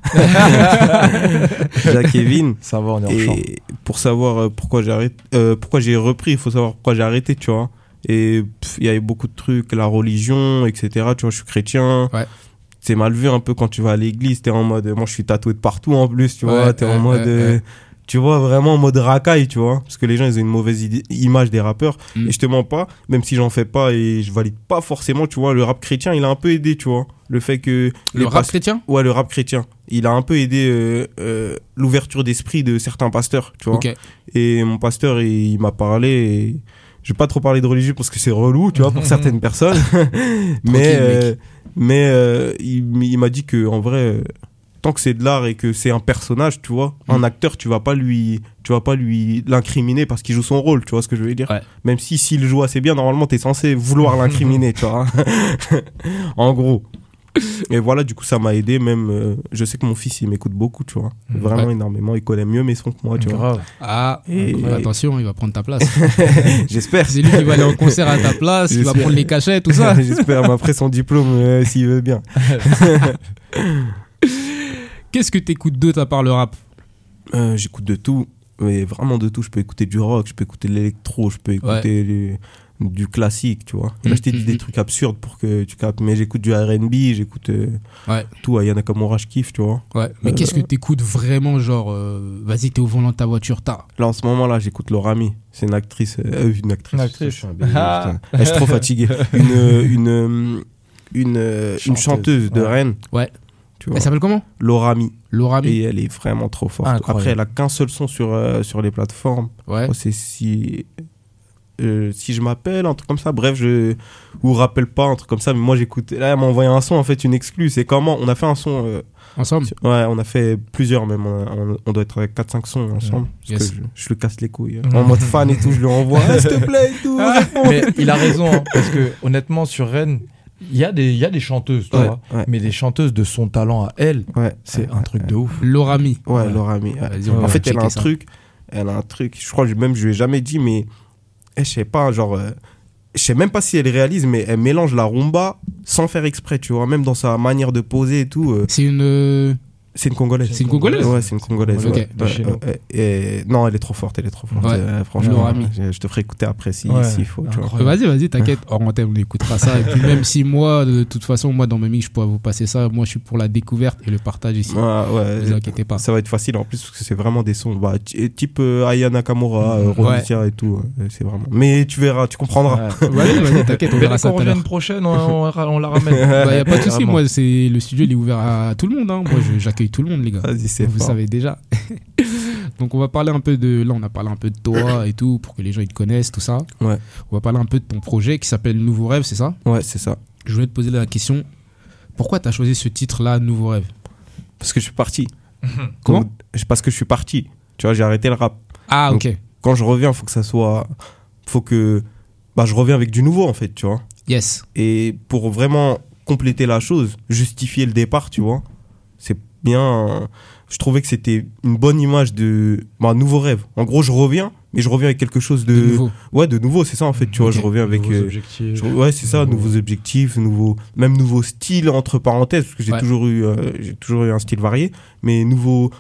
Jack Kevin. Ça va, on est en champ. Et pour savoir euh, pourquoi j'ai arrêté, euh, pourquoi j'ai repris, il faut savoir pourquoi j'ai arrêté, tu vois. Et pff, il y avait beaucoup de trucs, la religion, et cetera. Tu vois, je suis chrétien. Ouais. C'est mal vu un peu quand tu vas à l'église. T'es en mode, moi je suis tatoué de partout en plus, tu Ouais, vois. T'es ouais, en mode, ouais, euh, ouais. tu vois, vraiment en mode racaille, tu vois. Parce que les gens, ils ont une mauvaise idée- image des rappeurs. Mm. Et je te mens pas, même si j'en fais pas et je valide pas forcément, tu vois, le rap chrétien, il a un peu aidé, tu vois. Le fait que. Le les rap pasteurs- chrétien? Ouais, le rap chrétien. Il a un peu aidé euh, euh, l'ouverture d'esprit de certains pasteurs, tu vois. Ok. Et mon pasteur, il, il m'a parlé. Et je vais pas trop parler de religion parce que c'est relou, tu vois, pour certaines personnes. mais euh, mais euh, il, il m'a dit que en vrai, euh, tant que c'est de l'art et que c'est un personnage, tu vois, Mm. un acteur, tu vas pas lui, tu vas pas lui l'incriminer parce qu'il joue son rôle, tu vois ce que je veux dire. Ouais. Même si s'il joue assez bien, normalement, t'es censé vouloir l'incriminer, tu vois. En gros. Et voilà, du coup, ça m'a aidé. Même, euh, je sais que mon fils, il m'écoute beaucoup, tu vois. Vraiment Ouais. énormément. Il connaît mieux mes sons que moi, tu vois. Grave. Ah, Et- euh, attention, il va prendre ta place. J'espère. C'est lui qui va aller en concert à ta place, il va J'espère. prendre les cachets, tout ça. J'espère, mais après son diplôme, euh, s'il veut bien. Qu'est-ce que t'écoutes d'autre à part le rap? Euh, j'écoute de tout, mais vraiment de tout. Je peux écouter du rock, je peux écouter de l'électro, je peux écouter les- du classique, tu vois. Mm, Là, je t'ai dit mm, des mm. trucs absurdes pour que tu captes, mais j'écoute du R and B, j'écoute euh, Ouais. tout. Ayana Nakamura, je kiffe, tu vois. Ouais. Mais Euh, qu'est-ce que t'écoutes vraiment, genre, euh, vas-y, t'es au volant de ta voiture, t'as. Là, en ce moment-là, j'écoute Lorami. C'est une actrice. euh, une actrice. Une actrice. Je suis un bébé, Ah. putain. Je suis trop fatigué. Une, euh, une, euh, une, euh, une Chanteuse. chanteuse de Ouais. Rennes. Ouais. Tu vois. Elle s'appelle comment? Lorami. Laura Mi. Et elle est vraiment trop forte. Incroyable. Après, elle a qu'un seul son sur, euh, sur les plateformes. Ouais. Oh, c'est si. euh, si je m'appelle, un truc comme ça. Bref, je. Ou rappelle pas, un truc comme ça. Mais moi, j'écoute. Là, elle m'a envoyé un son, en fait, une exclue. C'est comment on a fait un son. euh, Ensemble. sur- Ouais, on a fait plusieurs même. On, a- on- on doit être avec quatre cinq sons ensemble. Parce Yes. que je, je lui casse les couilles. En mode fan et tout, je lui envoie. Ah, s'il te plaît et tout. Mais il a raison, hein, parce que honnêtement, sur Rennes, il y, a des- il y a des chanteuses, tu Ouais, vois. ouais. Mais des chanteuses de son talent à elle, Ouais, c'est ouais, un truc ouais. de ouf. Laura Mi. Ouais, Ouais. Laura Mi. ouais. Vas-y, on En va fait, elle a checker un ça. truc. Elle a un truc. Je crois que même je lui ai jamais dit, mais eh, je sais pas, genre, euh, je sais même pas si elle réalise, mais elle mélange la rumba sans faire exprès, tu vois, même dans sa manière de poser et tout. euh, C'est une. euh, c'est une congolaise. C'est une Congolaise Ouais, c'est une congolaise. Ok, ouais. de Ouais, chez nous. ouais, et- non, elle est trop forte, elle est trop forte. Ouais. euh, franchement, Laura Mi. je, je te ferai écouter après si- Ouais, s'il faut. Tu vois. incroyable. Vas-y, vas-y, t'inquiète. Hors antenne, on écoutera ça. Et puis, même si moi, de toute façon, moi, dans mes mix, je pourrais vous passer ça. Moi, je suis pour la découverte et le partage ici. Ouais, ouais, Ne vous inquiétez pas. ça va être facile en plus parce que c'est vraiment des sons bah, t- type euh, Aya Nakamura, euh, Ouais. Ronisia et tout. euh, c'est vraiment. Mais tu verras, tu comprendras. Ouais. Vas-y, vas-y, t'inquiète, on Mais verra dès ça qu'on tout à l'heure. revient prochaine, on, on, on la ramène. Bah, y a pas de souci, Carrément. moi, c'est le studio, il est ouvert à tout le monde. Hein. Moi, je- j'accueille tout le monde, les gars. Vas-y, c'est Vous fort. savez déjà. Donc, on va parler un peu de. Là, on a parlé un peu de toi et tout, pour que les gens ils te connaissent, tout ça. Ouais. On va parler un peu de ton projet qui s'appelle Nouveau Rêve, c'est ça? Ouais, c'est ça. Je voulais te poser la question. Pourquoi t'as choisi ce titre-là, Nouveau Rêve? Parce que je suis parti. Comment? Donc, parce que je suis parti. Tu vois, j'ai arrêté le rap. Ah, Donc, ok. Quand je reviens, faut que ça soit. Faut que. Bah, je reviens avec du nouveau, en fait, tu vois. Yes. Et pour vraiment compléter la chose, justifier le départ, tu vois, c'est bien. Je trouvais que c'était une bonne image de. Bah, nouveau rêve. En gros, je reviens, mais je reviens avec quelque chose de. De nouveau. Ouais, de nouveau, c'est ça, en fait, tu vois. Ok. Je reviens avec. Nouveaux euh, objectifs. je- Ouais, c'est ça, Nouveau- nouveaux objectifs, nouveaux, même nouveau style entre parenthèses, parce que j'ai Ouais. toujours eu, euh, j'ai toujours eu un style varié, mais nouveau,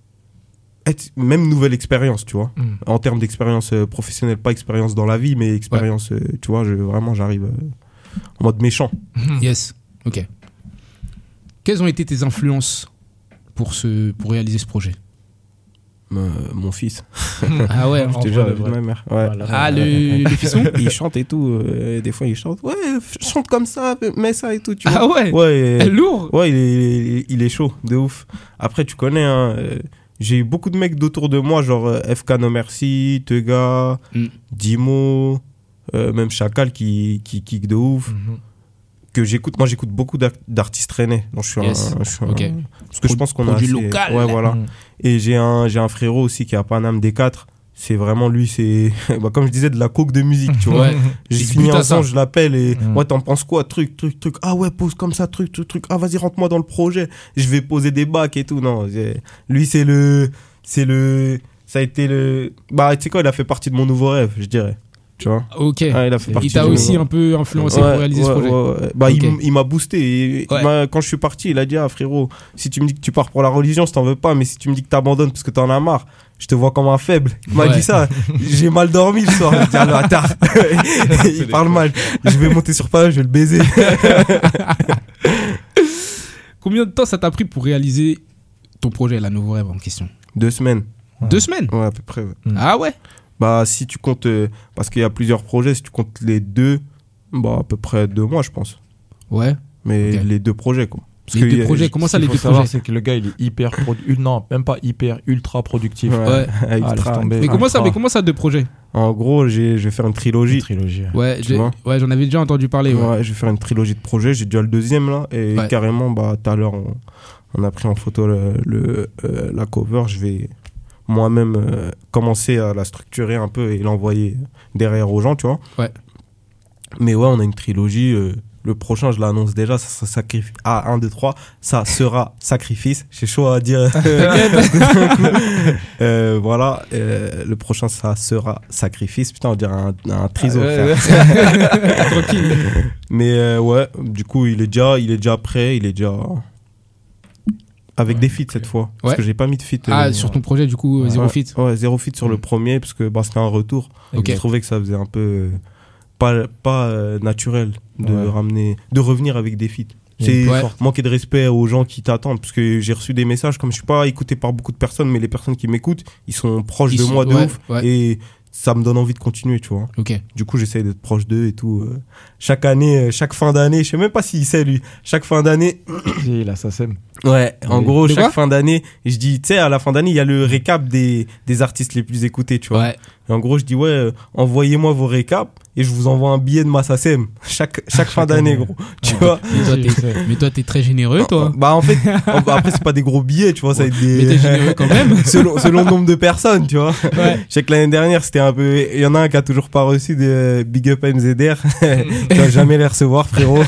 être- même nouvelle expérience, tu vois, Mm. en termes d'expérience euh, professionnelle, pas expérience dans la vie, mais expérience, euh, tu vois, je, vraiment, j'arrive euh, en mode méchant. Yes. Ok. Quelles ont été tes influences pour, ce, pour réaliser ce projet? Euh, mon fils, Ah ouais. En je te vrai, jure, de la vie de vrai. ma mère, ouais. Voilà. Ah, le, le fisson? Il chante et tout, euh, des fois il chante, ouais, chante comme ça, mets ça et tout, tu vois. Ah ouais. Ouais, et- Eh, lourd. Ouais, il est, il est chaud, de ouf. Après, tu connais, hein, euh, j'ai eu beaucoup de mecs d'autour de moi, genre euh, F K No Merci, Tega, Mm. Dimo, euh, même Chacal qui, qui kick de ouf. Mhm. Que j'écoute, moi j'écoute beaucoup d'ar- d'artistes rennais. Donc, je suis Yes. un, je suis un- Ok. Parce que je pense qu'on a. Produit assez- local. Ouais, voilà. Mm. Et j'ai un, j'ai un frérot aussi qui a Paname D quatre. C'est vraiment lui, c'est. bah, comme je disais, de la coke de musique, tu vois. Ouais. J'ai Il se fini bute à un son, ça. je l'appelle et Mm. ouais, t'en penses quoi? Truc, truc, truc. Ah ouais, pose comme ça, truc, truc, truc. Ah vas-y, rentre-moi dans le projet. Je vais poser des bacs et tout. Non, j'ai- lui, c'est le. C'est le. Ça a été le. Bah, tu sais quoi, il a fait partie de mon nouveau rêve, je dirais. Tu vois? Ok. Ah, il a fait partie Il t'a du aussi nouveau- un peu influencé Ouais, pour réaliser ce ouais, projet. ouais, ouais. Bah, il Ok. m- il m'a boosté. Et il Ouais. m'a- quand je suis parti, il a dit, ah frérot, si tu me dis que tu pars pour la religion, je t'en veux pas, mais si tu me dis que t'abandonnes parce que t'en as marre, je te vois comme un faible. Il m'a Ouais. dit ça. J'ai mal dormi le soir. Je dis, ah, le bâtard. Il parle mal. Je vais monter sur Paris, je vais le baiser. Combien de temps ça t'a pris pour réaliser ton projet, la Nouveau Rêve en question? Deux semaines. Ouais. Deux semaines? Ouais, à peu près. Ouais. Mm. Ah ouais? Bah, si tu comptes, euh, parce qu'il y a plusieurs projets, si tu comptes les deux, bah, à peu près deux mois, je pense. Ouais. Mais Ok. les deux projets, quoi. Parce Les que deux y a- projets, comment ça Ce les qu'il deux faut savoir, projets? c'est que le gars, il est hyper produ- Non, même pas hyper, ultra productif. Ouais. Ouais. avec Ah, laisse Tra- tomber. Mais comment ça, ultra. mais comment ça deux projets? En gros, j'ai, je vais faire une trilogie. Une trilogie. Ouais, Tu j'ai- vois ouais, j'en avais déjà entendu parler. Ouais. Ouais. je vais faire une trilogie de projets. J'ai déjà le deuxième là. Et Ouais. carrément, bah, tout à l'heure, on, on a pris en photo le, le, euh, la cover. Je vais moi-même euh, commencer à la structurer un peu et l'envoyer derrière aux gens, tu vois. Ouais. Mais ouais, on a une trilogie. euh, le prochain, je l'annonce déjà. Ça sera sacrifice. Ah, un, deux, trois. Ça sera sacrifice. J'ai chaud à dire. euh, voilà. euh, le prochain, ça sera sacrifice. Putain, on dirait un, un triso. Ouais, frère. Tranquille. Mais euh, ouais, du coup, il est déjà, il est déjà prêt, il est déjà. Avec des feats cette fois. Parce Ouais. que j'ai pas mis de feat. Ah, euh, sur ton projet, du coup, euh, zéro ouais, feat. Ouais, zéro feat sur le Mm. premier, parce que bah, c'était un retour. Ok. Je trouvais que ça faisait un peu euh, pas, pas euh, naturel de Ouais. ramener, de revenir avec des feats. Il y a C'est une Ouais. forte- manquer de respect aux gens qui t'attendent. Parce que j'ai reçu des messages, comme je suis pas écouté par beaucoup de personnes, mais les personnes qui m'écoutent, ils sont proches Ils de sont- moi de ouais, ouf. ouais. Et ça me donne envie de continuer, tu vois. Ok. Du coup, j'essaie d'être proche d'eux et tout. euh. Chaque année, euh, chaque fin d'année, je sais même pas s'il sait lui. Chaque fin d'année, Si, il a sa sème. ouais, en Oui. gros, De chaque quoi fin d'année, je dis, tu sais, à la fin d'année, il y a le récap des, des artistes les plus écoutés, tu vois. Ouais. Et en gros, je dis, ouais, euh, envoyez-moi vos récaps et je vous envoie un billet de ma SACEM chaque, chaque fin d'année, année. gros. Tu Ouais. vois. Mais toi, Si, t'es- je sais. Mais toi, t'es très généreux, toi. Bah, en fait, en- bah, après, c'est pas des gros billets, tu vois, ça va être des. Mais t'es généreux quand même. selon, selon le nombre de personnes, tu vois. Ouais. Je sais que l'année dernière, c'était un peu. Il y en a un qui a toujours pas reçu de Big Up M Z R. Tu vas jamais les recevoir, frérot.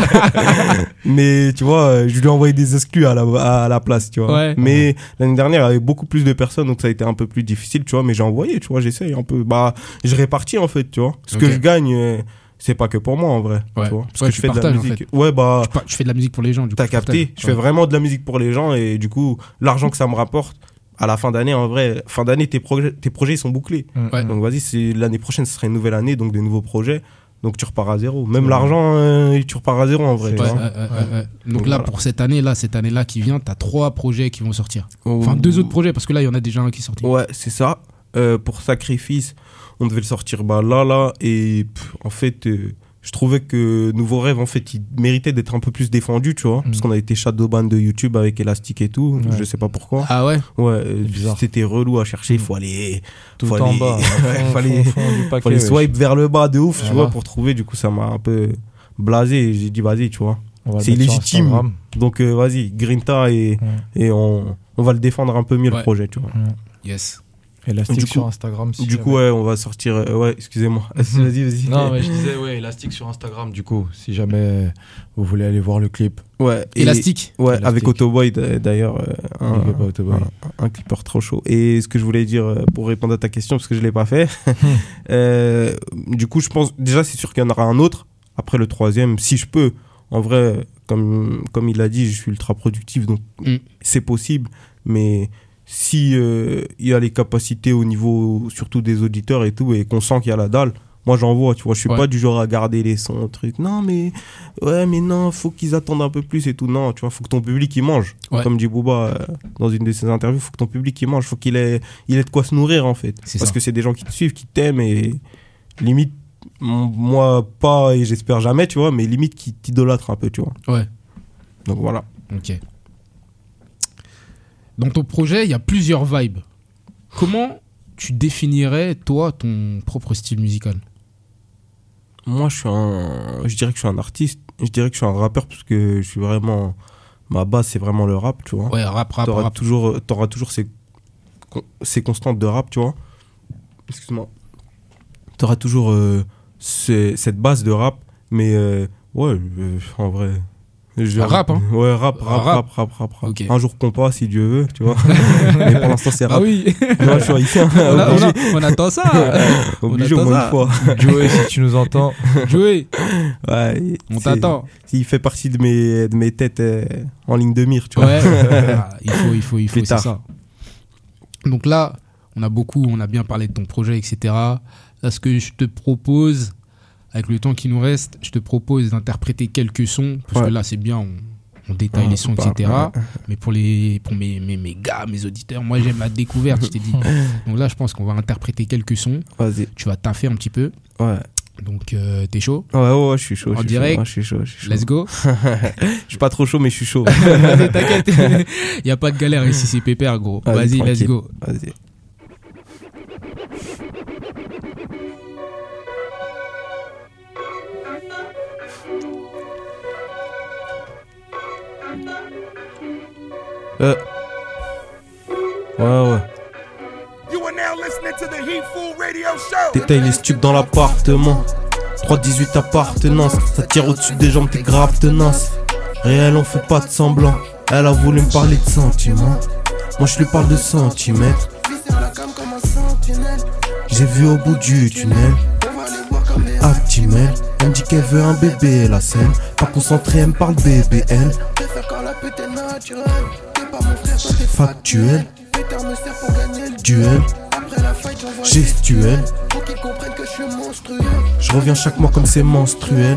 Mais tu vois, euh, je lui ai envoyé des exclus à la, à la place, tu vois. Ouais. Mais l'année dernière, il y avait beaucoup plus de personnes, donc ça a été un peu plus difficile, tu vois. Mais j'ai envoyé, tu vois, j'essaye un peu. Bah, je répartis en fait, tu vois. Ce Ok. que je gagne, euh, c'est pas que pour moi en vrai. Ouais. Tu vois. Parce Ouais, que tu je fais de la partages, en musique. Ouais, bah. Je par- Je fais de la musique pour les gens, du coup. T'as je partage. capté. Je Ouais. fais vraiment de la musique pour les gens et du coup, l'argent que ça me rapporte à la fin d'année, en vrai, fin d'année, tes, projets- tes projets ils sont bouclés. Ouais. Donc vas-y, c'est l'année prochaine, ce sera une nouvelle année, donc des nouveaux projets. Donc tu repars à zéro. Même C'est l'argent, euh, tu repars à zéro en vrai. C'est Tu Ouais, vois. ouais, ouais, ouais, ouais. Donc Donc là, voilà. pour cette année, là, cette année-là qui vient, t'as trois projets qui vont sortir. Enfin, Oh. deux autres projets, parce que là, il y en a déjà un qui est sorti. Ouais, c'est ça. Euh, pour Sacrifice, on devait le sortir bah, là, là. Et pff, en fait, euh, je trouvais que Nouveau Rêve, en fait, il méritait d'être un peu plus défendu, tu vois. Parce Mm. qu'on a été shadowban de YouTube avec Elastic et tout. Ouais. Je sais pas pourquoi. Ah ouais. Ouais, euh, bizarre. c'était relou à chercher. Il Mm. faut aller. Tout Faut en aller- bas. Ouais, Fond- fallait- fond- fond du paquet, Fallait ouais. swipe vers le bas de ouf, tu Voilà. vois, pour trouver. Du coup, ça m'a un peu blasé. Et j'ai dit, vas-y, tu vois. On va le C'est mettre sur illégitime. Instagram. Donc, euh, vas-y, Grinta et, Ouais. et on, on va le défendre un peu mieux Ouais. le projet, tu vois. Yes. Élastique Du coup- sur Instagram. si Du coup, jamais. ouais, on va sortir. euh, ouais, excusez-moi. Vas-y, vas-y, vas-y. Non, mais je disais, ouais, élastique sur Instagram, du coup, si jamais vous voulez aller voir le clip. Ouais, et- Élastique. Ouais, Élastique. avec Autoboy d- d'ailleurs, euh, un, Big up à Autoboy. un, un clipper trop chaud. Et ce que je voulais dire euh, pour répondre à ta question, parce que je l'ai pas fait, euh, du coup, je pense déjà c'est sûr qu'il y en aura un autre. Après le troisième, si je peux, en vrai, comme comme il l'a dit, je suis ultra productif, donc Mm. c'est possible. Mais si euh, il y a les capacités au niveau surtout des auditeurs et tout, et qu'on sent qu'il y a la dalle. Moi j'envoie, tu vois, je suis Ouais. pas du genre à garder les sons, truc. Non mais ouais mais non, faut qu'ils attendent un peu plus et tout. Non, tu vois, faut que ton public il mange. Ouais. Comme dit Booba euh, dans une de ses interviews, faut que ton public il mange, faut qu'il ait, il ait de quoi se nourrir en fait. C'est Parce ça. que c'est des gens qui te suivent, qui t'aiment et limite, m- moi pas et j'espère jamais, tu vois, mais limite qui t'idolâtrent un peu, tu vois. Ouais. Donc voilà. Ok. Dans ton projet, il y a plusieurs vibes. Comment tu définirais, toi, ton propre style musical? Moi je suis un, je dirais que je suis un artiste, je dirais que je suis un rappeur parce que je suis vraiment, ma base c'est vraiment le rap, tu vois. Ouais, rap, rap, T'auras rap. toujours, t'auras toujours ces, con- ces constantes de rap, tu vois. Excuse-moi. T'auras toujours euh, ce- cette base de rap, mais euh, ouais, euh, en vrai. je- Rap, hein. Ouais, rap, rap, Rap. rap, rap, rap, rap. Ok. Un jour compas, si Dieu veut, tu vois. Mais pour l'instant, c'est Ah rap. oui. Moi, je suis haïtien. on, a- on obligé, a- on attend ça. obligé on au attend moins ça. une fois. Joey, si tu nous entends. Joey, Ouais, on c'est- t'attend. Il fait partie de mes, de mes têtes euh, en ligne de mire, tu vois. Ouais. Ah, il faut, il faut, il faut, Plus c'est tard. ça. Donc là, on a beaucoup, on a bien parlé de ton projet, et cetera. Là, ce que je te propose, avec le temps qui nous reste, je te propose d'interpréter quelques sons, parce Ouais. que là, c'est bien, on, on détaille Ah, les sons, bah, et cetera. ouais. Mais pour, les, pour mes, mes, mes gars, mes auditeurs, moi, j'aime la découverte, je t'ai dit. Donc là, je pense qu'on va interpréter quelques sons. Vas-y. Tu vas taffer un petit peu. Ouais. Donc, euh, t'es chaud? Ouais, ouais, ouais, je suis chaud. En je suis direct. chaud, ouais, je suis chaud, je suis chaud. Let's go. Je suis pas trop chaud, mais je suis chaud. Vas-y, t'inquiète. Il n'y a pas de galère ici, c'est pépère, gros. Vas-y, Vas-y, let's tranquille. go. Vas-y. Euh. Ouais, ouais. You are now listening to the Heat Fool Radio Show. Détaille les stupes dans l'appartement. trois dix-huit appartenance. Ça tire au-dessus des jambes, t'es grave tenace. Réel, on fait pas de semblant. Elle a voulu me parler de sentiments. Moi, je lui parle de centimètres. J'ai vu au bout du tunnel. Actimel. Elle me dit qu'elle veut un bébé, la scène. Pas concentrée, elle me parle B B L. Factuel. Duel. Gestuel. Je reviens chaque mois comme c'est menstruel.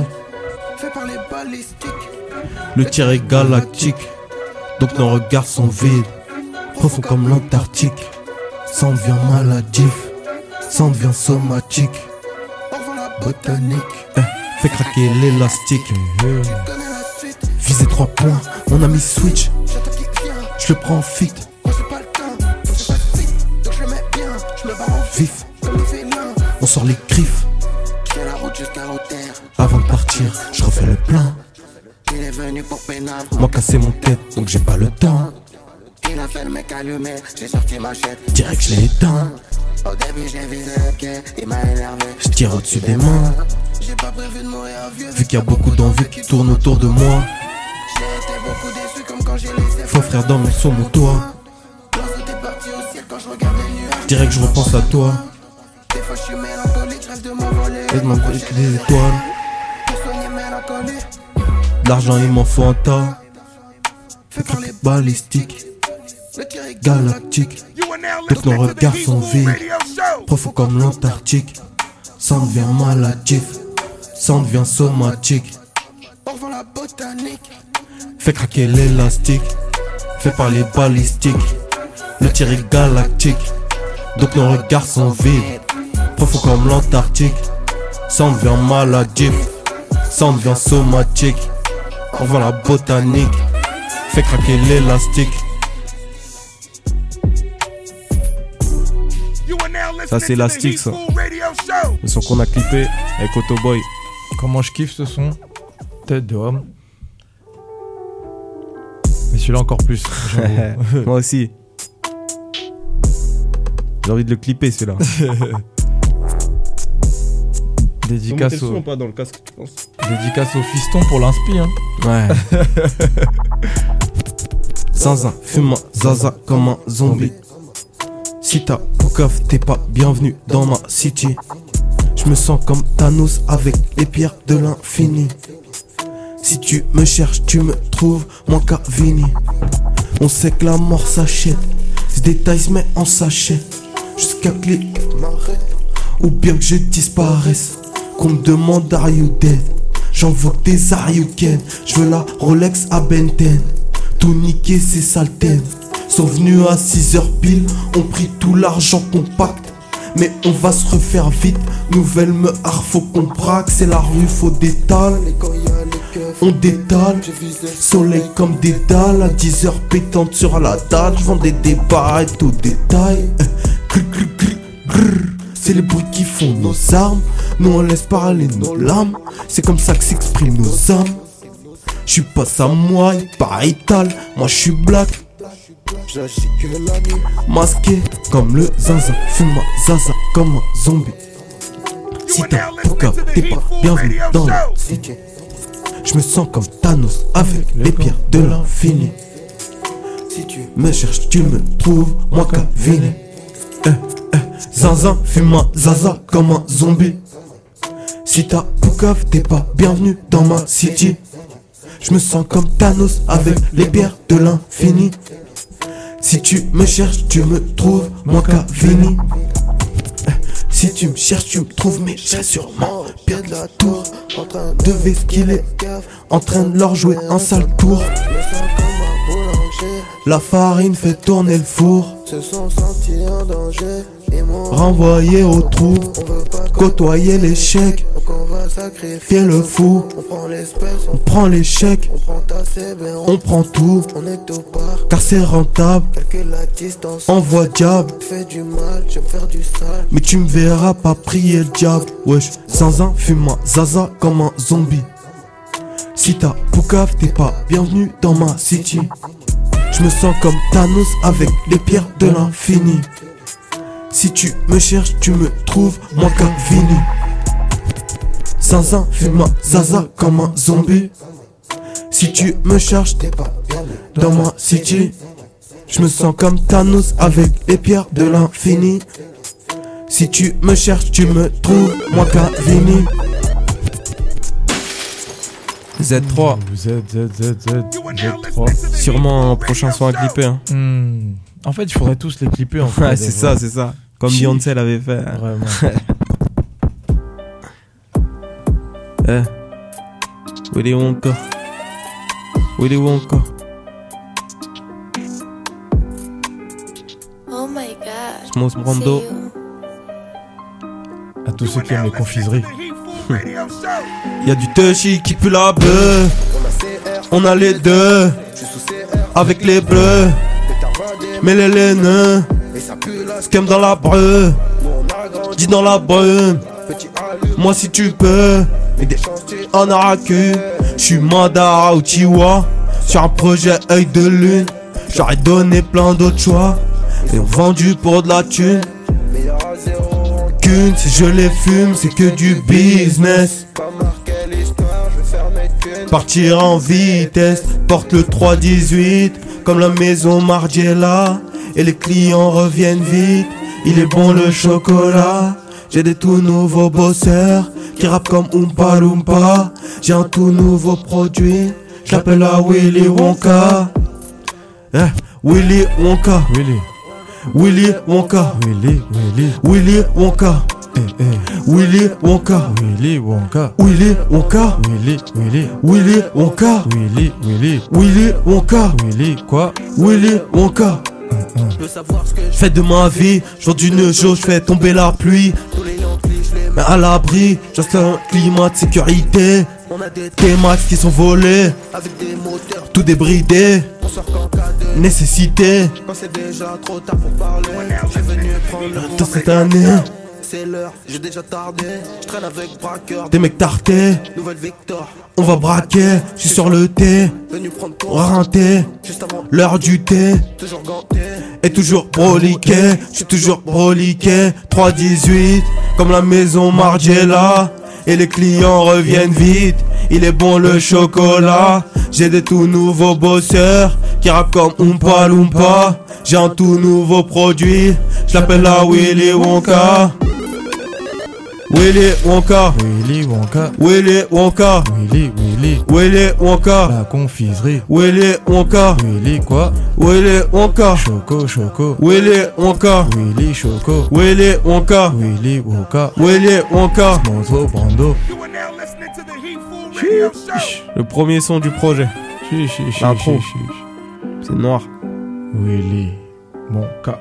Le tir est galactique, donc nos regards sont vides, profond comme l'Antarctique. Ça en devient maladif, ça en devient somatique. Botanique, eh, fait craquer l'élastique. Visez trois points, on a mis switch. Je le prends en fit. Vif, on sort les griffes. Avant de partir, je refais le plein. Moi casser mon tête, donc j'ai pas le temps. Il a fait le mec allumé, j'ai sorti ma chette. Direct je l'ai éteint. Au début j'ai visé le quai, il m'a énervé. Je tire au-dessus des mains. J'ai pas prévu de mourir vieux. Vu qu'il y a beaucoup d'envie qui tournent autour de moi. J'ai été beaucoup déçu comme quand j'ai laissé. Faux frère dormir sur mon toit. Direct je repense à toi. Des fois je suis mélancolique, je rêve de m'envoler. Et de m'envoler des étoiles. Pour soigner mélancolie. L'argent il m'en faut un tas. Fait par les balistiques. Galactique. Donc nos regards sont vides. Profond comme l'Antarctique. Ça en devient maladif. Ça en devient somatique. La botanique. Fait craquer l'élastique. Fait par les balistiques. Le tir est galactique. Donc nos regards sont vides. Profond comme l'Antarctique. Ça en devient maladif. Ça en devient somatique. On voit la botanique. Fait craquer l'élastique. Ça c'est élastique ça. Le son qu'on a clippé avec Autoboy. Comment je kiffe ce son. Tête de homme. Mais celui-là encore plus. Moi aussi. J'ai envie de le clipper celui-là. Dédicace au... pas dans le casque, tu penses? Dédicace au fiston pour l'inspi hein. Ouais. Sans un fumant zaza comme un zombie. Si t'as Poucave, t'es pas bienvenu dans ma city. Je me sens comme Thanos avec les pierres de l'infini. Si tu me cherches, tu me trouves, moins qu'à Vini. On sait que la mort s'achète. Ce détail se met en sachet. Jusqu'à que les m'arrêtent. Ou bien que je disparaisse. Qu'on me demande are you dead. J'envoie des Ariuken. Je veux la Rolex à Benten. Tout niquer c'est saletés. Sont venus à six heures pile. On pris tout l'argent compact. Mais on va se refaire vite. Nouvelle mehar, faut qu'on braque. C'est la rue, faut détaler. On détale. Soleil comme des dalles. À dix heures pétante sur la dalle. Je vendais des bails tout détail. C'est les bruits qui font nos armes. Nous on laisse parler nos lames. C'est comme ça que s'expriment nos âmes. J'suis pas Samouraï, pas Ital. Moi j'suis black. Masqué comme le zinzin. Fume ma zaza comme un zombie. Si t'as Poucave, t'es pas bienvenu dans la city. J'me sens comme Thanos avec les pierres de l'infini. Si tu me cherches, tu me trouves, moi qu'à Vini. Eh, eh, zinzin, fume ma zaza comme un zombie. Si t'as Poucave, t'es pas bienvenu dans ma city. J'me sens comme Thanos avec les pierres de l'infini. Si tu me cherches, tu me trouves, moi qu'à Vini. Si tu me cherches, tu me trouves, mais j'ai sûrement pied de la tour. En train de vesquiller, en train de leur jouer un sale tour. La farine fait tourner le four. Se sont sentis en danger. Renvoyés au trou, côtoyer l'échec. On va sacrifier le fou. On prend l'espèce, on prend l'échec. On prend ta C B, on prend tout. On est au bar, car c'est rentable. Calcule la distance, envoie diable. Fais du mal, je vais me faire du sale. Mais tu me verras pas prier le diable. Wesh, sans un fumant zaza comme un zombie. Si t'as Poucave, t'es pas bienvenu dans ma city. Je me sens comme Thanos avec les pierres de l'infini. Si tu me cherches, tu me trouves, moi qu'à Vini. Zinzin, fume zaza comme un zombie. Si tu me cherches, t'es pas dans ma city. Je me sens comme Thanos avec les pierres de l'infini. Si tu me cherches, tu me trouves, moi qu'à Vini. Z trois. Z, Z, Z, Z, Z trois. Sûrement un prochain son à clipper. Hein. Hmm. En fait, il faudrait tous les clipper. En fait, Ouais, c'est ça, c'est ça. Comme Chi- Beyoncé l'avait fait. Vraiment. Eh. Willy Wonka. Willy Wonka. Oh my god. Smos Brando. C'est you. À tous ceux qui aiment les confiseries. Y'a du Tushy qui pue la bœuf. On a les deux. Avec les bleus. Mais les laineux. Scam dans la breu. Dis dans la brume. Moi si tu peux. En Araku. J'suis Madara ou Chihuahua. Sur un projet œil de lune. J'aurais donné plein d'autres choix. Et on vendu pour de la thune. Qu'une, si je les fume, c'est que du business. Partir en vitesse, porte le trois dix-huit. Comme la maison Margiela. Et les clients reviennent vite. Il est bon le chocolat. J'ai des tout nouveaux bosseurs qui rappent comme Oompa Loompa. J'ai un tout nouveau produit. Je l'appelle à Willy Wonka. Eh, Willy Wonka. Willy, Willy Wonka. Willy, Willy, Willy Wonka. eh, eh. Willy Wonka. Willy Wonka. Willy Wonka. Willy, Willy, Willy Wonka. Willy, Willy, Willy Wonka. Willy, quoi? Willy Wonka. Fais de ma vie, jour d'une jour, je fais tomber la pluie. Mais à l'abri, juste un climat de sécurité. Des max qui sont volés, tout débridé. Nécessité. Toute cette année. C'est l'heure, j'ai déjà tardé. Je traîne avec braqueur, Des mecs tartés, nouvelle victoire. on va braquer. Je suis sur le thé, Venu prendre ton rinté. juste avant, L'heure du thé toujours ganté. est toujours broliqué. Je suis toujours broliqué. trois dix-huit, comme la maison Margiela. Et les clients reviennent vite. Il est bon le chocolat. J'ai des tout nouveaux bosseurs qui rappent comme Oompa Loompa. J'ai un tout nouveau produit. Je l'appelle la Willy Wonka. Willy Wonka. Willy Wonka. Willy Wonka. Willy, Willy, Willy Wonka. la confiserie. Willy Wonka. Willy, quoi? Willy Wonka. Choco, choco. Willy Wonka. Willy, choco. Willy Wonka. Willy Wonka. Willy Wonka. Mozo Brando. Le premier son du projet. Chi, chi, chi, L'intro. chi, chi. C'est noir. Willy Wonka.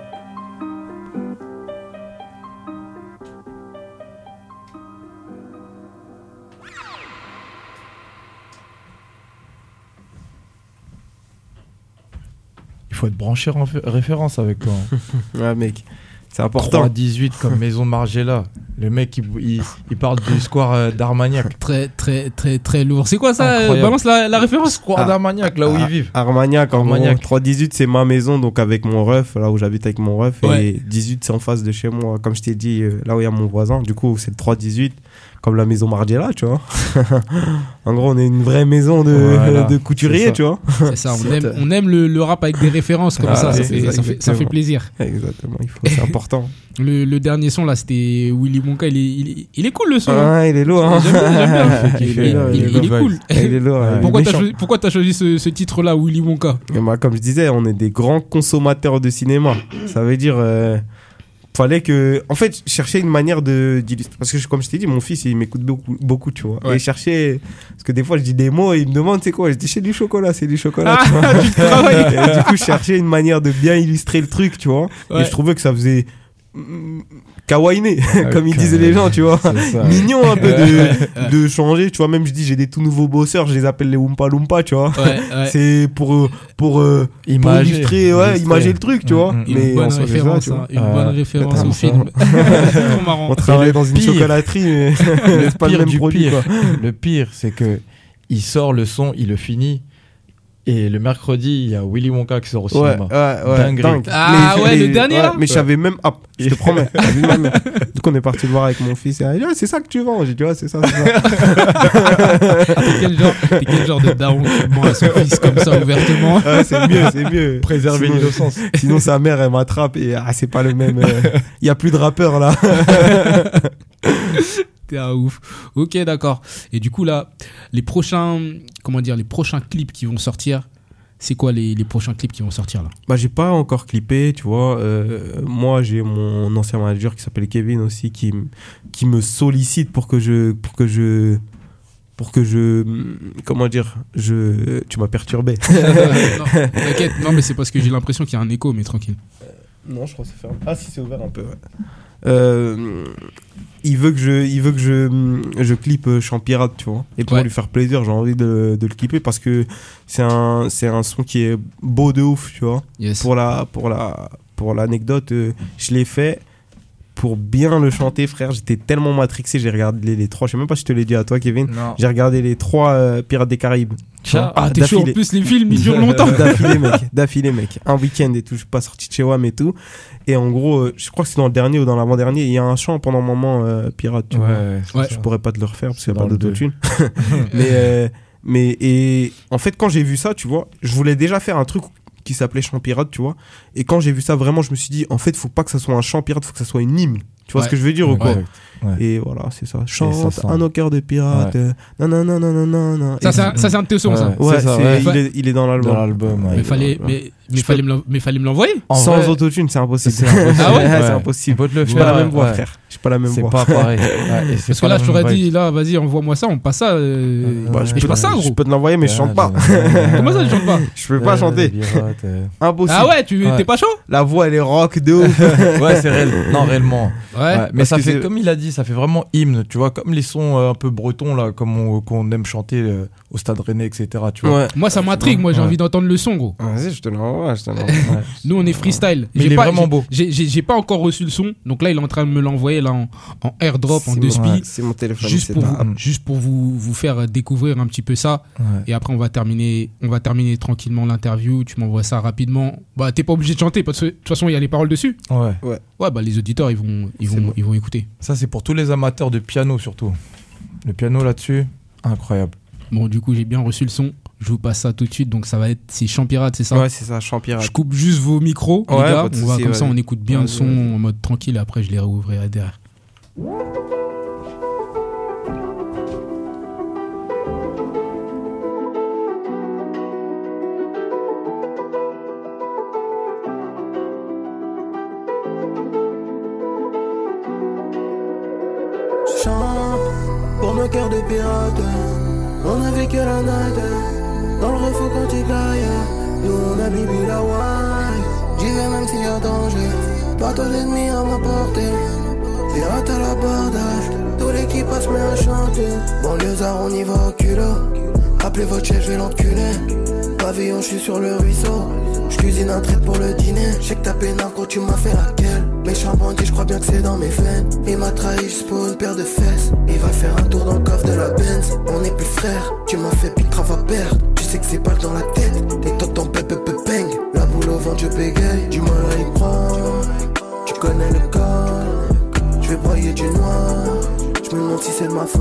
Il faut être branché en f- référence avec toi. hein. Ouais, mec. C'est trois important. dix-huit comme Maison Margiela. Le mec, il, il, il parle du square euh, d'Armagnac. Très, très, très, très lourd. C'est quoi ça? euh, Incroyable. Balance la, la référence. Square Ah. d'Armagnac, là où Ah, ils vivent. Armagnac, en Armagnac. gros, trois dix-huit c'est ma maison, donc avec mon ref, là où j'habite avec mon ref. Ouais. Et dix-huit c'est en face de chez moi, comme je t'ai dit, euh, là où il y a mon voisin. Du coup, c'est le trois dix-huit, comme la maison Margiela, tu vois. En gros, on est une vraie maison de, Voilà, de couturier, c'est ça. tu vois. C'est ça, on aime, on aime le, le rap avec des références comme Ah, ça. Ça c'est fait, ça, ça, fait, ça exactement. fait plaisir. Exactement, il faut, c'est important. Le, le dernier son là, c'était Willy Wonka. Il est, il, est, il est cool le son. hein. Ah, il est lourd, hein. J'aime bien, j'aime bien. Il Il, est il- lourd, il- il est il est lourd. cool. Il est lourd, Ouais. il est Pourquoi t'as méchant. choisi, pourquoi t'as choisi ce, ce titre-là, Willy Wonka? Et moi, comme je disais, on est des grands consommateurs de cinéma. Ça veut dire, euh, fallait que, en fait, chercher une manière de d'illustrer. Parce que, je- comme je t'ai dit, mon fils, il m'écoute beaucoup, beaucoup, tu vois. Ouais. Et chercher, parce que des fois, je dis des mots et il me demande, c'est quoi? Je dis, c'est du chocolat, c'est du chocolat. Ah, tu vois. tu travailles. Et du coup, je cherchais une manière de bien illustrer le truc, tu vois. Ouais. Et je trouvais que ça faisait mm, kawainé, Ah, comme ils disaient les gens, tu vois. C'est ça. Mignon un peu de, de changer, tu vois. Même je dis, j'ai des tout nouveaux bosseurs, je les appelle les Oompa Loompa, tu vois. Ouais, ouais. C'est pour, euh, pour, euh, pour Imager, illustrer, ouais, imager le truc, tu Mm, vois. mm, Une Mais bonne on s'en fait ça, référence, tu vois. hein, une Euh, bonne référence totalement au ça. film. C'est trop marrant. On travaille le dans une pire- chocolaterie, mais Le c'est pas le pire même du produit, pire, quoi. le pire, c'est que il sort le son, il le finit, et le mercredi, il y a Willy Wonka qui sort au Ouais, cinéma. ouais, ouais. Dinguerie. Dingue. Ah ouais, le dernier, là Mais je savais même. Ah, je te promets. t'as vu, même. Du coup, on est parti le voir avec mon fils. Et il a dit, ah, c'est ça que tu vends. J'ai dit, ouais, c'est ça, c'est ça. T'es quel genre, t'es quel genre de daron qui ment à son fils comme ça ouvertement? Ouais, c'est mieux, c'est mieux. Préserver Sinon- l'innocence. Sinon, sa mère, elle m'attrape et ah, c'est pas le même. Il y a plus de rappeur là. T'es un ouf. Ok, d'accord. Et du coup, là, les prochains, comment dire, les prochains clips qui vont sortir, c'est quoi les, les prochains clips qui vont sortir là? Bah, j'ai pas encore clippé, tu vois. Euh, moi, j'ai mon ancien manager qui s'appelle Kevin aussi qui, m- qui me sollicite pour que je. Pour que je pour que je. Comment dire je, Tu m'as perturbé. Non, t'inquiète, non, mais c'est parce que j'ai l'impression qu'il y a un écho, mais tranquille. Non, je crois que c'est fermé. Ah, si, c'est ouvert un peu, ouais. Euh, il veut que je, il veut que je, je clippe Champirate, tu vois. Et pour Ouais. lui faire plaisir, j'ai envie de, de le clipper parce que c'est un, c'est un son qui est beau de ouf, tu vois. Yes. Pour la, pour la, pour l'anecdote, euh, je l'ai fait pour bien le chanter, frère. J'étais tellement matrixé, j'ai regardé les, les trois. Je sais même pas si je te l'ai dit à toi, Kevin. Non. J'ai regardé les trois euh, Pirates des Caraïbes. Ciao. Ah, t'es chaud. En d'affilée. plus, les films, ils durent longtemps. D'affilée, mec. D'affilée, mec. Un week-end et tout. Je suis pas sorti de chez WAM et tout. Et en gros, euh, je crois que c'est dans le dernier ou dans l'avant-dernier. Il y a un chant pendant un moment euh, pirate, tu Ouais, vois. ouais, c'est Ouais. Je ça. pourrais pas te le refaire parce qu'il n'y a Dans pas le d'autotune. mais, euh, mais, et en fait, quand j'ai vu ça, tu vois, je voulais déjà faire un truc qui s'appelait chant pirate, tu vois. Et quand j'ai vu ça, vraiment, je me suis dit, en fait, faut pas que ça soit un chant pirate, faut que ça soit une hymne. Tu vois Ouais. ce que je veux dire ou quoi? Ouais. Ouais. Et voilà, c'est ça. ça Chante sent. un au cœur de pirate. euh, nanana, nanana. Ça, Et- c'est un, ça, c'est un de tes sons, Ouais. ça. Ouais, C'est ça, c'est- ouais. il, est, il est dans l'album. Dans l'album, ouais. Mais fallait, ouais. mais, mais Je fallait peux- me l'en- mais fallait me l'envoyer. En Sans vrai, autotune, c'est impossible. c'est impossible. Ah ouais c'est Ouais. impossible. On peut te le J'ai pas faire, la même voix, ouais. frère. J'ai pas la même C'est voix. pas pareil. Ouais, et c'est Parce que pas là, la je même t'aurais vibe. dit, là, vas-y, envoie-moi ça, on passe ça. euh, Bah, mais je je peux passe ça, te- gros. Je peux te l'envoyer, mais je chante pas. Comment ça, je chante pas? Je peux pas chanter. Impossible. Ah ouais, tu Ouais. t'es pas chaud? La voix, elle est rock de ouf. Ouais, c'est réel. Non, réellement. Ouais. Ouais, mais parce ça que fait, c'est- comme il a dit, ça fait vraiment hymne, tu vois, comme les sons euh, un peu bretons, là, comme on, qu'on aime chanter euh, au Stade Rennais, et cetera. Tu vois. Ouais. Moi, ça m'intrigue. Moi, j'ai Ouais. envie d'entendre le son, gros. Vas-y, je te l'envoie. Je te l'envoie. Ouais. Nous, on est freestyle. Mais J'ai il est pas- vraiment j'ai- beau. J'ai j'ai- j'ai pas encore reçu le son. Donc là, il est en train de me l'envoyer là en, en airdrop, en C'est deux mon- spi. C'est mon téléphone. Juste c'est pour, pas- vous, juste pour vous, vous faire découvrir un petit peu ça. Ouais. Et après, on va terminer, on va terminer tranquillement l'interview. Tu m'envoies ça rapidement. Bah, t'es pas obligé de chanter parce que de toute façon, il y a les paroles dessus. Ouais. Ouais, bah, les auditeurs, ils vont, ils C'est vont, bon. ils vont écouter. Ça, c'est pour tous les amateurs de piano, surtout. Le piano là-dessus, incroyable. Bon, du coup, j'ai bien reçu le son. Je vous passe ça tout de suite. Donc, ça va être, c'est Chant Pirate, c'est ça? Ouais, c'est ça, chant pirate. Je coupe juste vos micros, les Ouais, gars. pas de On va souci, comme ça, vas-y. on écoute bien le Vas-y, son vas-y. en mode tranquille. Et après, je les réouvrirai derrière. Chante pour nos cœurs de pirates. On a vécu la night. Dans le refou quand tu cailles. Nous on a bibi la wine. J'y vais même s'il y a danger. Bateau d'ennemis à ma portée. Pirate à l'abordage. Tout l'équipage se met à chanter. Banlieusard on y va au culot. Appelez votre chef, je vais l'enculer. Pavillon, je suis sur le ruisseau. Je cuisine un trait pour le dîner. J'ai que t'as pénal quand tu m'as fait laquelle. Méchant bandit, je crois bien que c'est dans mes veines. Il m'a trahi, je pour une paire de fesses. Il va faire un tour dans le coffre de la Benz. On est plus frères, tu m'as fait pique grave à perdre. Tu sais que c'est pas dans la tête. Les tontons pep pep peng. La boule au ventre, je bégaye. Du mal à y prendre. Tu connais le corps. Je vais broyer du noir. Je me demande si c'est de ma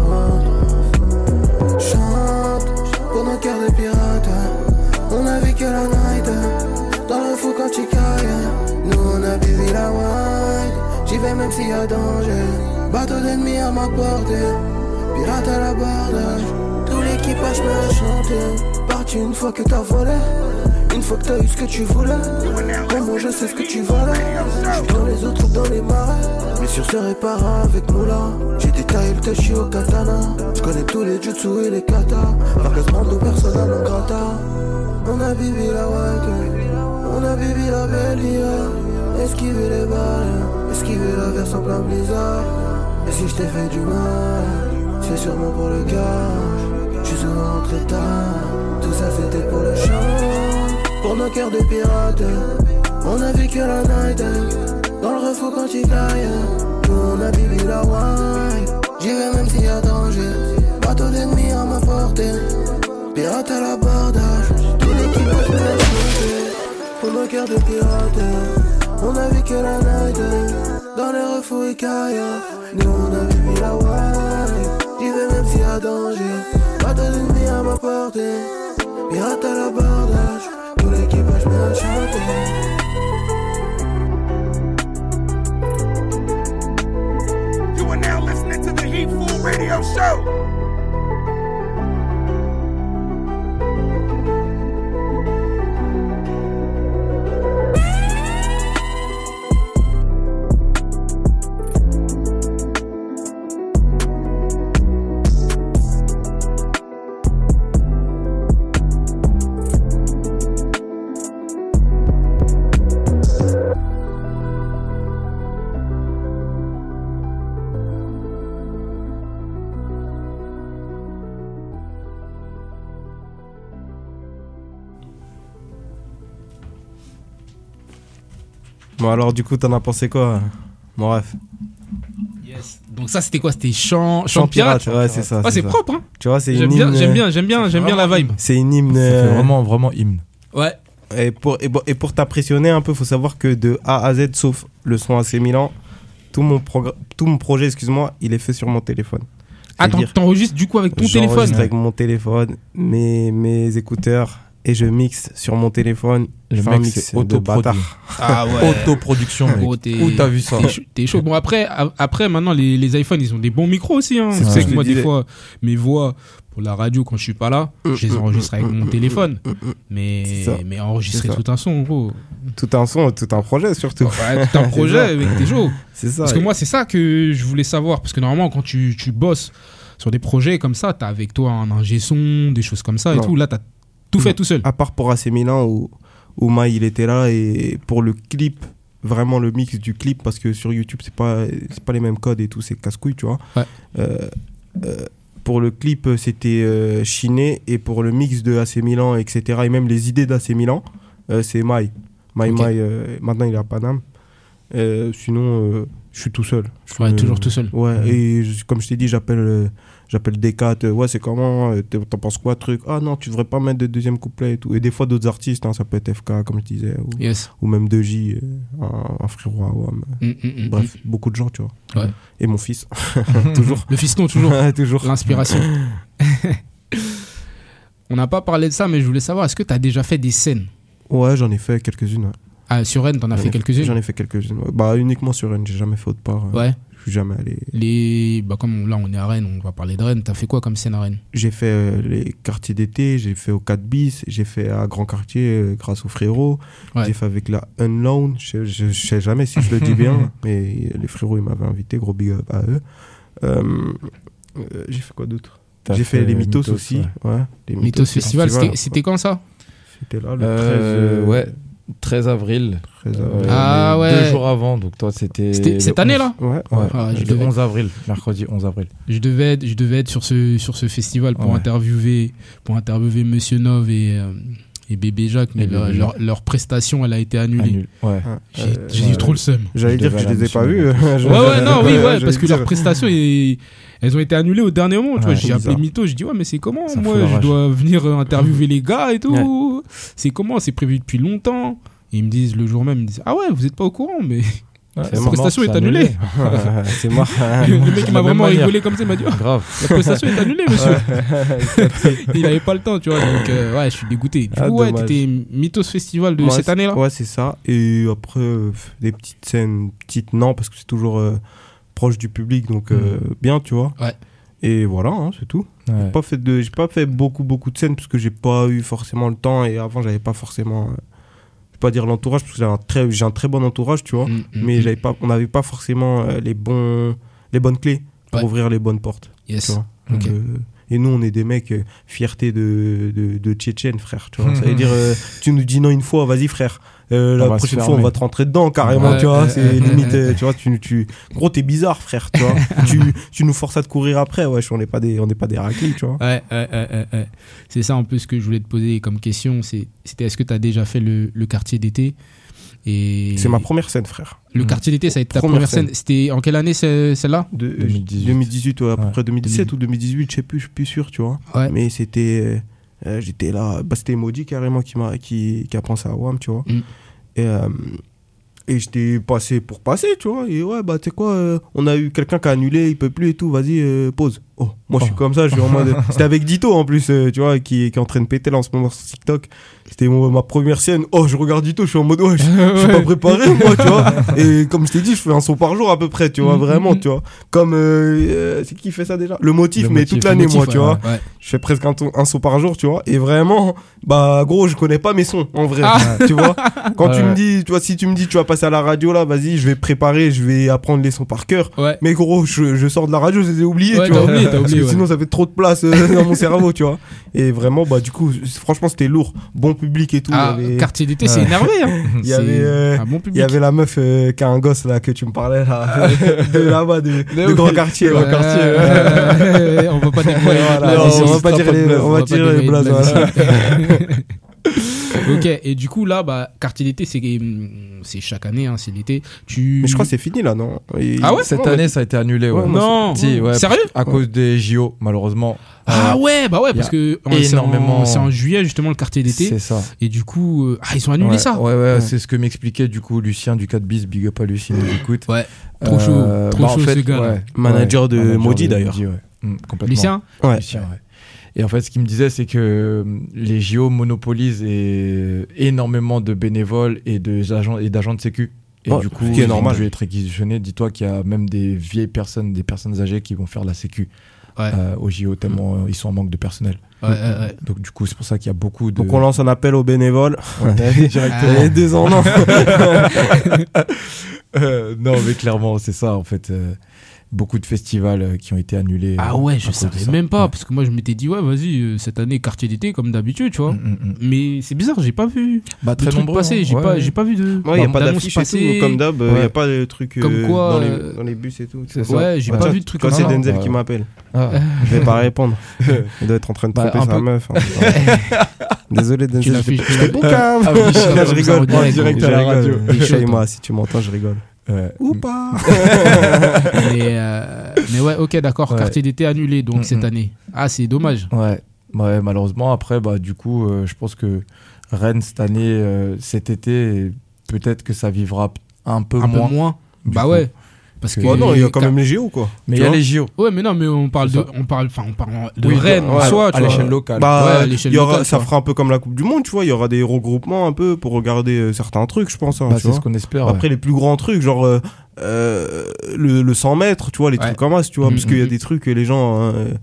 faute. Chante pour nos cœurs de pirates. On a vécu la night. Dans le fou quand tu cailles. Nous on a vivé la white. J'y vais même s'il y a danger. Bateau d'ennemis à ma portée. Pirate à l'abordage. Tout l'équipage me a chanté. Parti une fois que t'as volé. Une fois que t'as eu ce que tu voulais. Comment je sais ce que tu valais. J'suis dans les autres, dans les marais. Mais sur ce répara avec Moula. J'ai détaillé le tachi au katana. J'connais tous les jutsu et les katas. Par quasiment de personnes à non grata. On a bibi la white. On a bibi la belle. Esquiver les balles. Esquiver la verse en plein blizzard. Et si je t'ai fait du mal, c'est sûrement pour le gage. J'suis souvent rentré tard. Tout ça c'était pour le chant. Pour nos cœurs de pirates. On a vécu la night. Dans le refou quand tu cailles. Nous on a bibi la wine. J'y vais même s'il y a danger. Bateau d'ennemis à ma portée. Pirate à l'abordage. Tout l'équipage me l'a chanté. Pour nos cœurs de pirates. On a vécu la night. Dans les refous et cailles. Nous on a bibi la wine. J'y vais même s'il y a danger. Bateau d'ennemis à ma portée. Pirate à l'abordage. Tout l'équipage me l'a chanté. You are now listening to the Heat Full show. Bon, alors, du coup, t'en as pensé quoi, mon ref? Yes. Donc ça, c'était quoi? C'était chant, chant Chant pirate. pirate, ouais, c'est ça. Ah, c'est ça. propre, hein. Tu vois, c'est J'aime une bien, hymne. j'aime bien, j'aime bien, j'aime bien la vibe. C'est une hymne. Ça fait euh, vraiment, vraiment hymne. Ouais. Et pour, et, bon, et pour t'impressionner un peu, faut savoir que de A à Z, sauf le son A C Milan, tout mon, progr- tout mon projet, excuse-moi, il est fait sur mon téléphone. Attends, C'est-à-dire, t'enregistres du coup avec ton j'enregistre téléphone? avec mon téléphone, mes, mes écouteurs, et je mixe sur mon téléphone. Le Je fais un mec, mix c'est de autoproduit. bâtard. Ah ouais. Autoproduction, mec. Gros, t'es- Où t'as vu ça? T'es chaud, t'es chaud. Bon, après, a- après maintenant, les, les iPhones, ils ont des bons micros aussi. Hein. C'est Tu ça, sais je que te moi, des disais. fois, mes voix pour la radio, quand je suis pas là, je les enregistre avec mon téléphone. Mais, C'est ça. mais enregistrer C'est ça. tout un son, gros. Tout un son, tout un projet surtout. Ouais, tout un projet avec tes chaud. C'est ça. Parce que moi, c'est ça que je voulais savoir. Parce que normalement, quand tu, tu bosses sur des projets comme ça, t'as avec toi un ingé son, des choses comme ça et Non. tout. Là, t'as tout fait tout seul. À part pour A C Milan où, où Maï il était là, et pour le clip, vraiment le mix du clip, parce que sur YouTube c'est pas, c'est pas les mêmes codes et tout, c'est casse-couille, tu vois. Ouais. Euh, euh, pour le clip c'était euh, Chiné, et pour le mix de A C Milan, et cetera, et même les idées d'A C Milan, euh, c'est Maï. Maï, Ok. Maï, euh, maintenant il est à Paname. Euh, sinon, euh, je suis tout seul. Je Ouais, suis, toujours euh, tout seul. Ouais, et je- comme je t'ai dit, j'appelle euh, j'appelle D quatre. euh, ouais, c'est comment euh, t'es- T'en penses quoi, truc? Ah non, tu devrais pas mettre de deuxième couplet et tout. Et des fois, d'autres artistes, hein, ça peut être F K, comme je disais, ou, Yes. ou même deux J, euh, un, un frérot à Wam. Mm, mm, mm, Bref, beaucoup de gens, tu vois. Ouais. Et mon fils, toujours. mm. Le fiston, toujours. Ouais, toujours. L'inspiration. On n'a pas parlé de ça, mais je voulais savoir, est-ce que tu as déjà fait des scènes? Ouais, j'en ai fait quelques-unes. Ouais. Ah, sur Rennes, t'en as J'en fait ai- quelques-unes? J'en ai fait quelques-unes. Ouais. Bah, uniquement sur Rennes, j'ai jamais fait autre part. euh, Ouais. Je suis jamais allé. Les... Bah, comme là, on est à Rennes, on va parler de Rennes. T'as fait quoi comme scène à Rennes? J'ai fait euh, les quartiers d'été, j'ai fait au quatre bis, j'ai fait à Grand Quartier euh, grâce aux frérots, Ouais. j'ai fait avec la Unknown, je, je, je sais jamais si je le dis bien, mais les frérots ils m'avaient invité, gros big up à eux. Euh, euh, j'ai fait quoi d'autre? T'as J'ai fait, les Mythos, Mythos, aussi. ouais. Ouais. Les Mythos Festival, c'était ouais. c'était quand ça? C'était là le Euh, treize, euh, ouais, treize avril. treize Euh, avril. Ah, mais ouais. Deux jours avant, donc toi c'était. C'était le cette onze. année-là? Ouais, Ouais, ouais. Ah, je le devais- onze avril, mercredi onze avril. Je devais être, je devais être sur, ce, sur ce festival pour, Ouais. interviewer, pour interviewer Monsieur Nov et, euh, et Bébé Jacques, mais Et leur, Bébé leur, leur prestation, elle a été annulée. Annule. Ouais. Ah, J'ai euh, j'ai ouais. eu trop le seum. J'allais Je dire que devais je aller les ai à pas vus. Monsieur Ouais, ouais, non, oui, ouais, j'allais parce que dire. leurs prestations, ils- elles ont été annulées au dernier moment. Tu vois, Ouais, j'ai c'est appelé bizarre. Mytho, je dis, ouais, mais c'est comment? Ça Moi, fout la je rage. dois venir euh, interviewer les gars et tout. C'est comment? C'est prévu depuis longtemps. Et ils me disent le jour même, ils me disent, ah ouais, vous êtes pas au courant, mais Ouais, C'est la mort, prestation c'est est annulée. C'est mort. Le mec, il de m'a la vraiment même manière. rigolé comme ça, il m'a dit, oh, Grave. la prestation est annulée, monsieur. Il avait pas le temps, tu vois. Donc, euh, ouais, je suis dégoûté. Du Ah, coup, ouais, dommage. t'étais Mythos Festival de Ouais, cette c'est- année-là? Ouais, c'est ça. Et après, euh, des petites scènes, petites non, parce que c'est toujours euh, proche du public, donc euh, bien, tu vois. Ouais. Et voilà, hein, c'est tout. Ouais. J'ai pas fait de, j'ai pas fait beaucoup, beaucoup de scènes parce que j'ai pas eu forcément le temps, et avant, j'avais pas forcément, euh, je vais pas dire l'entourage parce que j'ai un très, j'ai un très bon entourage, tu vois. Mm, mm, Mais mm. j'avais pas, on n'avait pas forcément euh, les bons, les bonnes clés pour Ouais. ouvrir les bonnes portes. Yes. Tu vois. Donc, Ok. euh, et nous, on est des mecs, euh, fierté de, de, de Tchétchène, frère. Tu vois. Ça veut dire, euh, tu nous dis non une fois, vas-y, frère. Euh, On la va se prochaine fois, fermer. on va te rentrer dedans, carrément, Ouais, tu vois. ouais, C'est ouais, limite, ouais. euh, tu vois, tu, tu... Gros, t'es bizarre, frère, tu vois. tu, tu nous forces à te courir après, wesh, on n'est pas des, on n'est pas des raclis, tu vois. Ouais, ouais, ouais, ouais, ouais. C'est ça un peu ce que je voulais te poser comme question. c'est- C'était est-ce que tu as déjà fait le, le quartier d'été? Et C'est ma première scène, frère. Le Mm. quartier d'été, ça a été ta Première première scène. scène. C'était en quelle année c'est- celle-là? De, euh, deux mille dix-huit. deux mille dix-huit, ouais, à peu Ouais. près deux mille dix-sept ou deux mille dix-huit, je sais plus, je suis plus sûr, tu vois. Ouais. Mais c'était, euh, euh, j'étais là, bah, c'était Maudit carrément qui m'a, qui, qui a pensé à Wam, tu vois. Mm. Et, euh, et j'étais passé pour passer, tu vois. Et ouais, bah, tu sais quoi, euh, on a eu quelqu'un qui a annulé, il peut plus et tout, vas-y, euh, pause. Oh, moi je suis comme ça, je suis en mode. C'était avec Dito en plus, euh, tu vois, qui, qui est en train de péter là en ce moment sur TikTok. C'était mon- ma première scène. Oh, je regarde Dito, je suis en mode, ouais, je, je suis pas préparé, moi, tu vois. Et comme je t'ai dit, je fais un son par jour à peu près, tu vois, vraiment, tu vois. Comme, euh, euh, c'est qui fait ça déjà? Le motif, Le mais motif, toute le l'année, motif, moi, ouais, tu vois. ouais. Je fais presque un, ton- un son par jour, tu vois. Et vraiment, bah, gros, je connais pas mes sons, en vrai. Ah. Tu vois. Quand tu Ouais. me dis, tu vois, si tu me dis, tu vas passer à la radio, là, vas-y, je vais préparer, je vais apprendre les sons par cœur. Ouais. Mais gros, je, je sors de la radio, je les ai oubliés, Ouais, tu t'as vois. oublié, t'as Parce oublié, que ouais. sinon, ça fait trop de place euh, dans mon cerveau, tu vois. Et vraiment, bah, du coup, franchement, c'était lourd. Bon public et tout. Ah, il y avait, quartier d'été, c'est Ouais. énervé. Hein. il y avait, C'est euh, un bon il public. y avait la meuf euh, qui a un gosse, là, que tu me parlais, là. de là-bas, de, de oui, Grand Quartier. de Grand ouais. Quartier, Euh, on va pas dévoiler. Voilà, Non, on on va se pas fera dire pas de les, blaze, on on va va pas dire les dévoiler blazes, de blaze voilà. Ok, et du coup là, bah, quartier d'été, c'est c'est chaque année, hein, c'est l'été. Tu... Mais je crois que c'est fini, là, non? Et- Ah ouais? Cette année, ça a été annulé. Ouais. Ouais, Non, Si, ouais, sérieux? À cause des J O, malheureusement. Ah Euh, ouais, bah ouais, y parce a que euh, c'est énormément- en, c'est en juillet justement le quartier d'été. C'est ça. Et du coup, euh, ah ils ont annulé ouais, ça. Ouais, ouais, Ouais. c'est ce que m'expliquait du coup Lucien du quatre bis. Big up à Lucien, nous écoute. Ouais, trop chaud, trop bah, en chaud fait, ce gars. ouais, Manager de manager Maudit, de d'ailleurs. Maudit, ouais. Mm, complètement. Lucien. Ouais. Lucien, ouais. Et en fait, ce qu'il me disait, c'est que euh, les J O monopolisent et- énormément de bénévoles et de- agents- et d'agents de sécu. Et Ouais, du coup, ce qui est ils ont normal. dû être réquisitionnés. Dis-toi qu'il y a même des vieilles personnes, des personnes âgées qui vont faire la sécu Ouais, euh, aux J O tellement euh, ils sont en manque de personnel. ouais, ouais, ouais. Donc du coup, c'est pour ça qu'il y a beaucoup de. Donc on lance un appel aux bénévoles. Directement. Et deux ans, non. Euh, non, mais clairement, c'est ça en fait. euh, beaucoup de festivals euh, qui ont été annulés. Ah euh, ouais, à je cause de savais ça. même pas, Ouais. parce que moi je m'étais dit, ouais, vas-y, euh, cette année quartier d'été comme d'habitude, tu vois. Mm, mm, mm. Mais c'est bizarre, j'ai pas vu Bah, de très trucs nombreux. passer, hein. j'ai Ouais, pas, ouais. j'ai pas vu de. Ouais, il n'y a pas d'annonces d'affiche et passer. tout, comme d'hab. Il n'y Ouais. a pas de trucs Comme euh, quoi, dans, les, euh, dans les bus et tout. c'est ça. Ouais, j'ai Ouais. pas Tiens, vu de trucs Quand comme c'est ça. Denzel Ouais. qui m'appelle, Ah. je vais pas répondre. Il doit être en train de Bah, tromper un sa peu. meuf. hein. Désolé, Tu Denzel. l'affiches, tu Je l'as- te boucane. Ah oui, je Là, je comme ça, rigole. en direct, direct je à la rigole. radio. Il est chaud, Et moi, toi. si tu m'entends, je rigole. Ouais. Ou pas. mais, euh, mais ouais, ok, d'accord, Ouais. quartier d'été annulé donc Mm, cette mm. année. Ah, c'est dommage. Ouais. Ouais, malheureusement, après, bah, du coup, euh, je pense que Rennes, cette année, euh, cet été, peut-être que ça vivra p- un peu Un moins. peu moins. du Bah coup. ouais. Parce que. Oh non, il y a quand même les J O, quoi. Mais il Tu y a vois les J O. Ouais, mais non, mais on parle C'est de. ça. On parle, enfin, on parle de Oui, Rennes en ouais, soi, à tu vois. l'échelle locale. Bah, Ouais, à l'échelle il y aura, locale, ça quoi. fera un peu comme la Coupe du Monde, tu vois. Il y aura des regroupements un peu pour regarder euh, certains trucs, je pense. hein, Bah, tu c'est vois. ce qu'on espère. Après, les plus grands trucs, genre euh, euh, le, le cent mètres, tu vois, les Ouais. trucs comme ça, tu vois. Mhm. Parce qu'il y a des trucs que les gens. euh,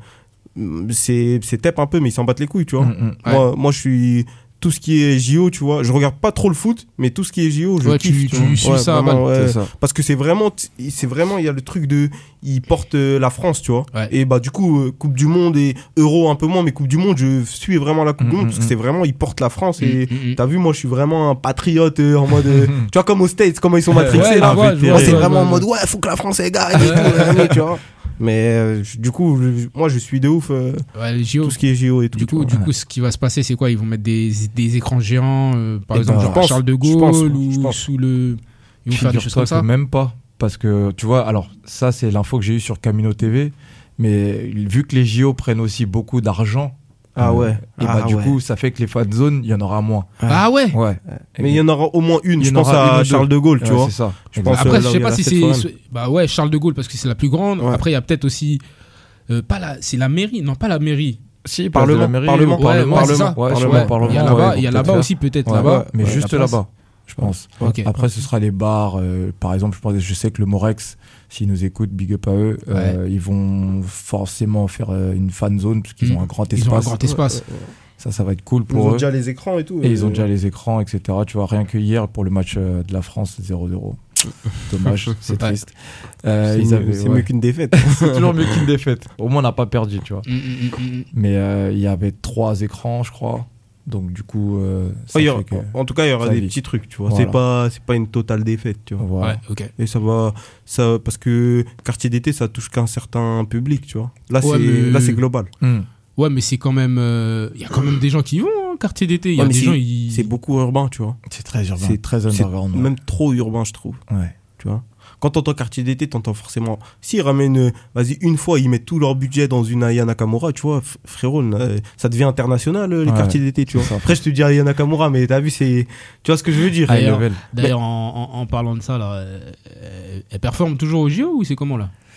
c'est c'est tep un peu, mais ils s'en battent les couilles, tu vois. Mm, mm. Ouais. Moi, moi, je suis. Tout ce qui est J O, tu vois, je regarde pas trop le foot, mais tout ce qui est J O, je Ouais, kiffe. tu- vois. tu suis ça à vraiment, balle. ouais. C'est ça. Parce que c'est vraiment, c'est vraiment, il y a le truc de, ils portent euh, la France, tu vois. Ouais. Et bah du coup, euh, Coupe du Monde et Euro un peu moins, mais Coupe du Monde, je suis vraiment la Coupe Mm, du Monde mm, parce que mm. c'est vraiment, ils portent la France et Mm, mm, mm. t'as vu, moi, je suis vraiment un patriote euh, en mode, euh, tu vois, comme aux States, comment ils sont matrixés Ouais, là. je vois, je vois, Moi, je c'est vois, vraiment je en vois. mode, ouais, faut que la France elle gagne et tout, euh, tu vois. Mais euh, je- du coup, je- moi, je suis de ouf euh, Ouais, les J O. tout ce qui est J O et tout. Du tu coup, vois. du coup, ce qui va se passer, c'est quoi? Ils vont mettre des, des écrans géants, euh, par Eh exemple, ben, genre je pense, Charles de je Gaulle pense, ou je pense. sous le. Ils vont faire des choses Figure-toi comme ça. que même pas. Parce que, tu vois, alors, ça, c'est l'info que j'ai eue sur Camino T V. Mais vu que les J O prennent aussi beaucoup d'argent. Ah euh, ouais. Et bah, Ah du ouais. coup, ça fait que les fan zones, il y en aura moins. Ah ouais. Ouais. Mais il y en aura au moins une, Il y je en pense aura une ou à deux. Charles de Gaulle, tu Ouais, vois. c'est ça. Je pense, Après, euh, je là où sais il y a pas la si fête c'est. foraine. Bah ouais, Charles de Gaulle, parce que c'est la plus grande. Ouais. Après, il y a peut-être aussi. euh, pas la, c'est la mairie. Non, pas la mairie. Si, Parlement, place de la mairie, Parlement, au Parlement, ouais, ouais, c'est ça. Ouais, Parlement, sûrement, Ouais, Parlement, il y a ouais, là-bas, ils il y a vont là-bas peut-être aussi, peut-être faire. là-bas. Ouais, mais Ouais, juste la place. là-bas, je pense. Ok. Après, ce sera les bars. euh, par exemple, je, pense, je sais que le Morex, s'ils nous écoutent, big up à eux, euh, ils vont forcément faire euh, une fan zone parce qu'ils Mm. ont un grand Ils ont un espace. grand espace. Ça, ça va être cool Ils pour ont eux. déjà les écrans et tout. Et ils ont euh, déjà les écrans, et cetera. Tu vois, rien que hier pour le match euh, de la France zéro zéro. Dommage, c'est Ouais. triste. Euh, C'est ils mieux- avaient- c'est ouais. mieux qu'une défaite. C'est toujours mieux qu'une défaite. Au moins, on n'a pas perdu, tu vois. Mm, mm, mm, mm. Mais euh, il y avait trois écrans, je crois. Donc, du coup, euh, ça Ouais, il y aura- fait que- En tout cas, il y aura ça des vit. petits trucs, tu vois. Voilà. C'est pas, c'est pas une totale défaite, tu vois. Voilà. Ouais, ok. Et ça va, ça, parce que quartier d'été, ça touche qu'un certain public, tu vois. Là, Ouais, c'est, mais- là, c'est global. Hmm. Ouais, mais c'est quand même. Il y a quand même des gens qui y vont, hein, quartier d'été. Il y a Ouais, mais des c'est- gens. Ils... C'est beaucoup urbain, tu vois. C'est très urbain. C'est- très C'est underground. ouais. même trop urbain, je trouve. Ouais. Tu vois. Quand t'entends quartier d'été, t'entends forcément. S'ils ramènent, euh, vas-y, une fois, ils mettent tout leur budget dans une Aya Nakamura, tu vois, f- frérot, là, ça devient international, euh, les Ouais, quartiers d'été, tu vois. c'est ça. Après, je te dis Aya Nakamura, mais t'as vu, c'est. Tu vois ce que je veux dire High D'ailleurs- level. D'ailleurs, en, en- en parlant de ça, là, euh, elle performe toujours au J O ou c'est comment là?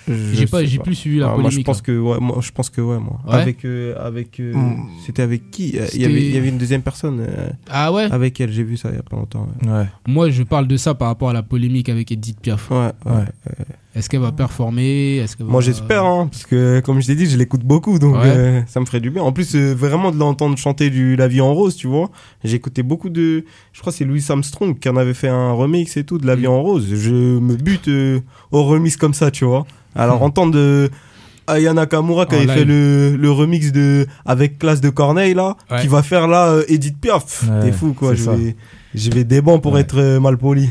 Je J'ai pas, sais j'ai plus suivi la Ah, moi, polémique. je pense là. que ouais, moi, je pense que ouais, moi. Ouais. Avec, euh, avec, euh, Mm. c'était avec qui Euh, Il y C'était- avait, il y avait une deuxième personne euh, Ah ouais. avec elle. J'ai vu ça il y a pas longtemps. Ouais, Ouais. Moi, je parle de ça par rapport à la polémique avec Edith Piaf. ouais. ouais. Ouais. Est-ce qu'elle va performer? Est-ce qu'elle va- Moi, j'espère, hein, parce que comme je t'ai dit, je l'écoute beaucoup, donc Ouais. euh, ça me ferait du bien. En plus, euh, vraiment de l'entendre chanter du La Vie en Rose, tu vois. J'ai écouté beaucoup de, je crois que c'est Louis Armstrong qui en avait fait un remix et tout de La Vie Mm. en Rose. Je me bute euh, au remix comme ça, tu vois. Alors entendre de Aya Nakamura qui En avait live. fait le, le remix de avec Classe de Corneille là, Ouais. qui va faire là euh, Edith Piaf. Ouais, T'es fou quoi. c'est Je ça. vais, je vais des bancs pour Ouais. être euh, mal poli.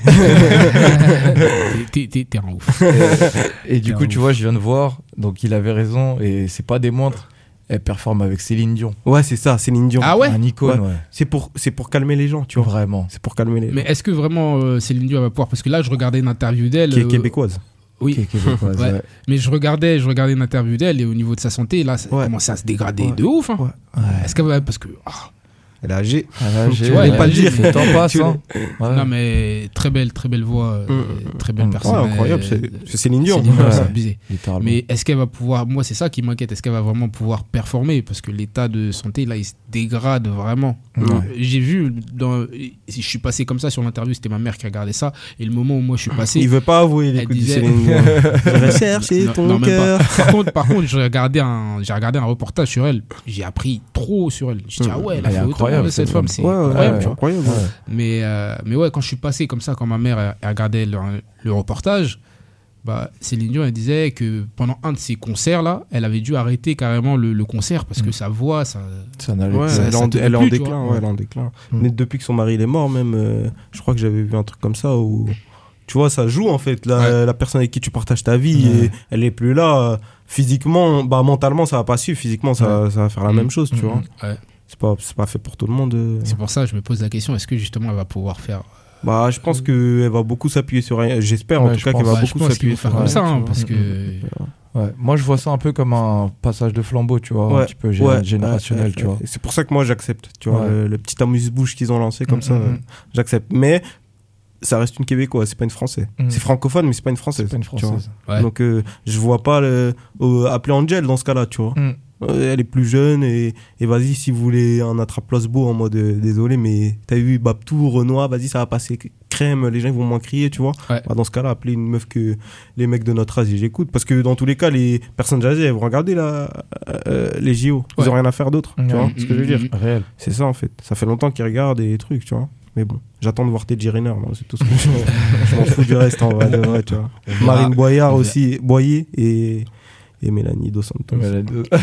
T'es- T'es t'es un ouf. Et du T'es coup, un tu ouf. vois, je viens de voir, donc il avait raison, et c'est pas des moindres. Elle performe avec Céline Dion. Ouais, c'est ça, Céline Dion. Ah ouais. Un icône, ouais. C'est pour, c'est pour calmer les gens, tu vois. Vraiment. C'est pour calmer les gens. Mais est-ce que vraiment euh, Céline Dion va pouvoir? Parce que là, je regardais une interview d'elle. Qui est euh, québécoise. Oui. Qui est québécoise, Ouais. ouais. Mais je regardais, je regardais une interview d'elle et au niveau de sa santé, là, ça Ouais. commençait à se dégrader Ouais. de ouf. hein. Ouais. Ouais. Est-ce qu'elle va, parce que ah, Elle est âgée. Ah, là, j'ai- Tu vois, il est pas j'ai- le dire. Le temps passe, Tu hein. Ouais. non mais très belle, très belle voix, euh, Mm. très belle Mm. personne. Ouais, incroyable. euh, C'est c'est Céline Dion. Céline Dion, Ouais. c'est abusé. Littéralement. Mais est-ce qu'elle va pouvoir, moi c'est ça qui m'inquiète, est-ce qu'elle va vraiment pouvoir performer? Parce que l'état de santé là il se dégrade vraiment. Ouais. Euh, J'ai vu, dans, je suis passé comme ça sur l'interview, c'était ma mère qui regardait ça, et le moment où moi je suis passé. Il veut pas avouer Elle l'écoute du disait- Céline Dion. Je recherche Non, ton non, même cœur. pas. Par contre, par contre j'ai regardé, un, j'ai regardé un reportage sur elle, j'ai appris trop sur elle. Je dis, ah ouais, elle a Elle est fait autant, incroyable, cette cette femme, femme. c'est Ouais, ouais, incroyable, ouais, tu vois. incroyable. Ouais. Mais, euh, mais ouais, quand je suis passé comme ça, quand ma mère elle, elle regardait le, le reportage, bah, Céline Dion, elle disait que pendant un de ses concerts, là, elle avait dû arrêter carrément le, le concert parce que Mm. sa voix, ça... Ça n'allait Ouais, plus. ça- elle, ça est en, tenait elle est en plus, tu déclin, vois. ouais, elle est en déclin. Mm. Mais depuis que son mari il est mort, même, euh, je crois que j'avais vu un truc comme ça où, tu vois, ça joue en fait. La, Ouais. la personne avec qui tu partages ta vie, Ouais. et elle est plus là. euh, Physiquement, bah mentalement, ça va pas suivre. Physiquement, ça, ça va faire la Mm. même chose, tu Mm. vois. Ouais. C'est pas, c'est pas fait pour tout le monde. euh. C'est pour ça que je me pose la question, est-ce que justement elle va pouvoir faire... Bah, je pense qu'elle va beaucoup s'appuyer sur elle. J'espère en Ouais, tout je cas qu'elle pense. va Ouais, je beaucoup pense qu'ils s'appuyer vont faire sur comme elle, ça, tu hein, vois. parce que... Ouais. Moi, je vois ça un peu comme un passage de flambeau, tu vois, Ouais, un petit peu gé- Ouais, générationnel, ouais, tu vois. ouais. C'est pour ça que moi j'accepte, tu vois, Ouais. le, le petit amuse-bouche qu'ils ont lancé comme Mm, ça, mm, euh, mm. j'accepte. Mais ça reste une québécoise, c'est pas une française. Mm. C'est francophone, mais c'est pas une française. C'est pas une tu vois. française. Ouais. Donc euh, je vois pas le, euh, appeler Angel dans ce cas-là, tu vois. Mm. Euh, Elle est plus jeune et, et vas-y, si vous voulez un attrape-place beau en mode euh, désolé, mais t'as vu Babtou, Renoir, vas-y, ça va passer crème, les gens ils vont moins crier, tu vois. Ouais. Bah, dans ce cas-là, appeler une meuf que les mecs de notre âge ils écoutent. Parce que dans tous les cas, les personnes âgées, elles vont regarder la, euh, les J O. Ils Ouais. ont rien à faire d'autre, tu Ouais. vois ce que je veux dire. Mm, mm, Réel. C'est ça en fait. Ça fait longtemps qu'ils regardent des trucs, tu vois. Mais bon, j'attends de voir Teddy Riner, moi, c'est tout ce que je, je m'en fous du reste en vrai, de vrai, tu vois. verra. Marine Boyard On aussi, Boyer et, et Mélanie Dos Santos. Ouais, les deux.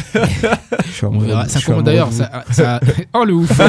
Je suis On amoureux verra. de- Ça je suis commence amoureux d'ailleurs. de vous. Ça, ça... Oh le ouf.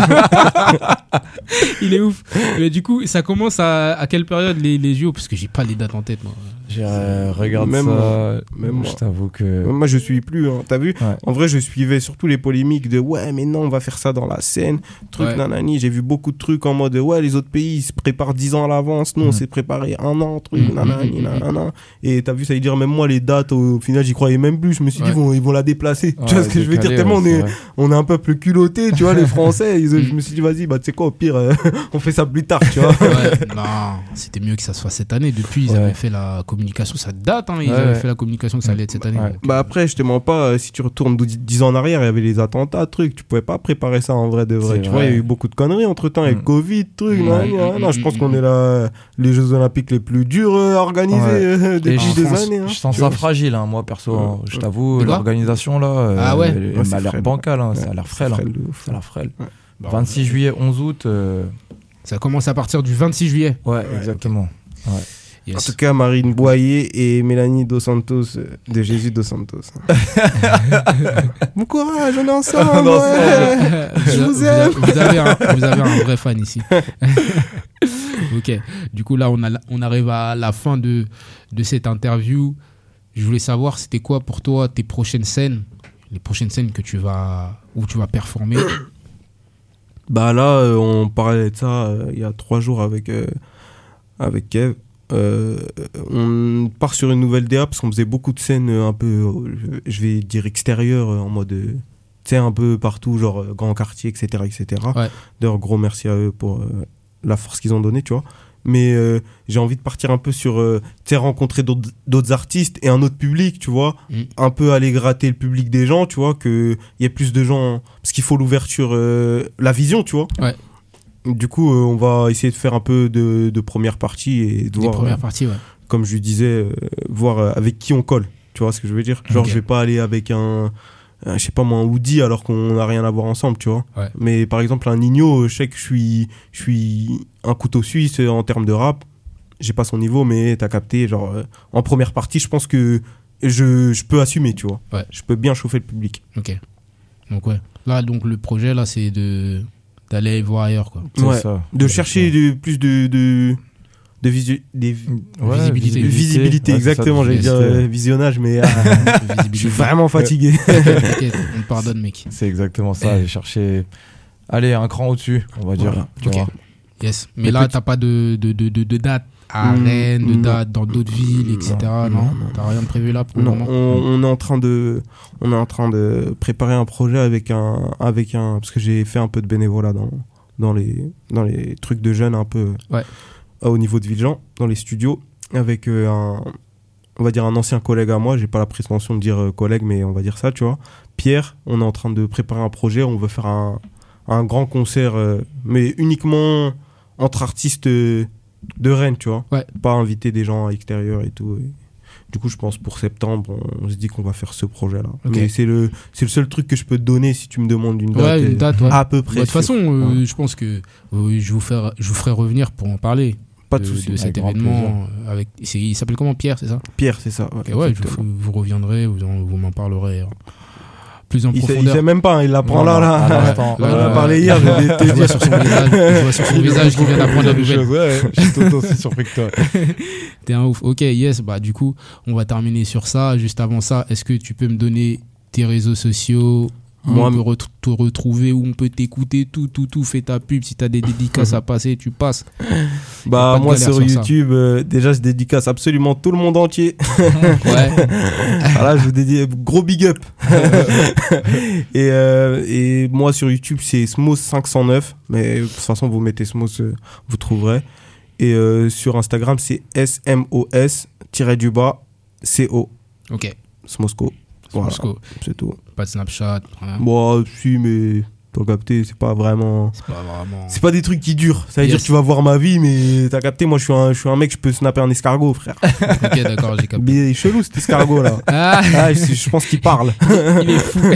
Il est ouf. Mais du coup, ça commence à, à quelle période les, les J O? Parce que j'ai pas les dates en tête. Moi. J'ai euh, regarde Même ça. moi. Même moi. je t'avoue que. Moi, je suis plus, hein. T'as vu? Ouais. En vrai, je suivais surtout les polémiques de ouais, mais non, on va faire ça dans la scène. Truc Ouais. nanani. J'ai vu beaucoup de trucs en mode ouais, les autres pays ils se préparent dix ans à l'avance. Nous, on Mm. s'est préparé un an, truc Mm, nanani, mm, mm, nanana. Et t'as vu, ça veut dire même moi, les dates, au final, j'y croyais même plus. Je me suis dit, Ouais. ils vont, ils vont la déplacer. Ouais, tu vois ce que je veux dire? décalé, Tellement ouais, on c'est est, vrai. on est un peuple culotté, tu vois, les Français. Ils- Mm. je me suis dit, vas-y, bah, tu sais quoi, au pire, euh, on fait ça plus tard, tu vois. Ouais, non, c'était mieux que ça se fasse cette année. Depuis, ils Ouais. avaient fait la communication. Ça date, hein. Ils Ouais, avaient ouais. fait la communication que ça allait être cette année. Ouais. donc, Bah après, je te mens pas, euh, si tu retournes dix ans en arrière, il y avait les attentats, trucs, tu pouvais pas préparer ça en vrai de vrai. C'est Tu vrai. vois, il y a eu beaucoup de conneries entre temps, avec Mm. Covid, trucs, Ouais. nan, nan, nan. Je pense qu'on est là, les Jeux Olympiques les plus durs euh, à organiser Ouais. euh, Et depuis je des sens- années. hein. Je sens Tu ça vois. fragile, hein, moi perso. hein. Ouais. Je t'avoue, De quoi l'organisation là, euh, Ah ouais elle, Ouais, c'est m'a l'air frêle. bancale, hein, ça a Ouais, l'air c'est frêle. hein. frêle de ouf. Ça a l'air frêle. bah, vingt-six juillet, onze août. euh, Ça commence à partir du vingt-six juillet. Ouais, exactement. En Yes. tout cas, Marine Boyer et Mélanie Dos Santos, euh, de Jésus Dos Santos. Bon courage, on est ensemble. On est ouais. Je vous aime. Vous avez, un, vous avez un vrai fan ici. Ok. Du coup, là, on, a, on arrive à la fin de, de cette interview. Je voulais savoir, c'était quoi pour toi tes prochaines scènes, les prochaines scènes que tu vas, où tu vas performer. Bah là, euh, on parlait de ça euh, il y a trois jours avec, euh, avec Kev. Euh, on part sur une nouvelle D A parce qu'on faisait beaucoup de scènes euh, un peu, euh, je vais dire extérieures, euh, en mode, euh, tu sais, un peu partout, genre euh, grand quartier, et cetera, et cetera. Ouais. D'ailleurs, gros merci à eux pour euh, la force qu'ils ont donnée, tu vois. mais euh, j'ai envie de partir un peu sur, euh, tu sais, rencontrer d'autres, d'autres artistes et un autre public, tu vois, Mm. un peu aller gratter le public des gens, tu vois, qu'il y ait plus de gens, parce qu'il faut l'ouverture, euh, la vision, tu vois. Ouais. Du coup, euh, on va essayer de faire un peu de, de première partie et de Des voir, premières euh, parties, ouais. comme je lui disais, euh, voir euh, avec qui on colle, tu vois ce que je veux dire. Genre, Ok. je vais pas aller avec un, un, je sais pas moi, un Woody alors qu'on n'a rien à voir ensemble, tu vois. Ouais. Mais par exemple, un Nino, je sais que je suis, je suis un couteau suisse en termes de rap. J'ai pas son niveau, mais t'as capté. Genre, euh, en première partie, je pense que je, je peux assumer, tu vois. Ouais. Je peux bien chauffer le public. Ok. Donc, ouais. Là, donc, le projet, là, c'est de d'aller voir ailleurs, quoi. C'est Ouais. ça. De chercher de, plus de, de, de visu- des, Ouais, Visibilité. de visibilité, Ouais, c'est ça, exactement. de J'allais dire visibilité. euh, visionnage, mais ah, je suis Visibilité. vraiment fatigué. T'inquiète, t'inquiète, on te pardonne, mec. C'est exactement ça, aller chercher. Allez, un cran au-dessus, on va dire. Voilà. tu Ok. vois. Yes. Mais Mais là, petit- t'as pas de, de, de, de, de date à Mm, Rennes, de non. date dans d'autres villes, et cetera. Non, Non, non, non. T'as rien de prévu là pour le Non, moment. on, on est en train de, on est en train de préparer un projet avec un, avec un, parce que j'ai fait un peu de bénévolat dans, dans les, dans les trucs de jeunes un peu, Ouais. au niveau de Villejean, dans les studios, avec euh, un, on va dire un ancien collègue à moi. J'ai pas la prétention de dire euh, collègue, mais on va dire ça, tu vois. Pierre, on est en train de préparer un projet. On veut faire un, un grand concert, euh, mais uniquement entre artistes euh, de Rennes, tu vois. Ouais. Pas inviter des gens extérieurs et tout. Et du coup, je pense pour septembre, on, on se dit qu'on va faire ce projet-là. Ok. Mais c'est le, c'est le seul truc que je peux te donner si tu me demandes une date. Ouais, une euh, date, ouais. À peu Bah, près. de toute sûr. façon, euh, Ouais. je pense que euh, je, vous ferai, je vous ferai revenir pour en parler. Pas de, de, soucis. de cet Avec grand événement. euh, Avec, c'est- il s'appelle comment, Pierre, c'est ça? Pierre, c'est ça. Ouais, Ok, ouais, je exactement. vous, vous reviendrez, vous, en- vous m'en parlerez hein. plus en Il sait, il profondeur. sait même pas, hein, il l'apprend Non, là, non, là. à l'instant. On en Là, a là, parlé hier, je vais te Je vois dire. sur son visage, je vois sur son visage qu'il vient d'apprendre la nouvelle. Ouais, je suis tout aussi surpris que toi. T'es un ouf. Ok, yes, bah du coup, on va terminer sur ça. Juste avant ça, est-ce que tu peux me donner tes réseaux sociaux, où Moi, on peut ret- te retrouver, où on peut t'écouter, tout, tout, tout, fais ta pub. Si t'as des dédicaces à passer, tu passes. Bah, pas de moi, galère sur sur ça. YouTube, euh, déjà, je dédicace absolument tout le monde entier. Ouais. Voilà, je vous dédie gros big up. et, euh, et moi, sur YouTube, c'est Smos cinq cent neuf. Mais de toute façon, vous mettez Smos, euh, vous trouverez. Et euh, sur Instagram, c'est S M O S du bas C O. Ok. Smosco. Voilà, Smosco. c'est tout. Pas de Snapchat. Rien. Bon, si, mais t'as capté, c'est pas vraiment. C'est pas vraiment. C'est pas des trucs qui durent. Ça veut Yes. dire que tu vas voir ma vie, mais t'as capté, moi je suis un, je suis un mec, je peux snapper un escargot, frère. Ok, d'accord, j'ai capté. Mais il est chelou cet escargot là. Ah, Ah, je, je pense qu'il parle. il est fou.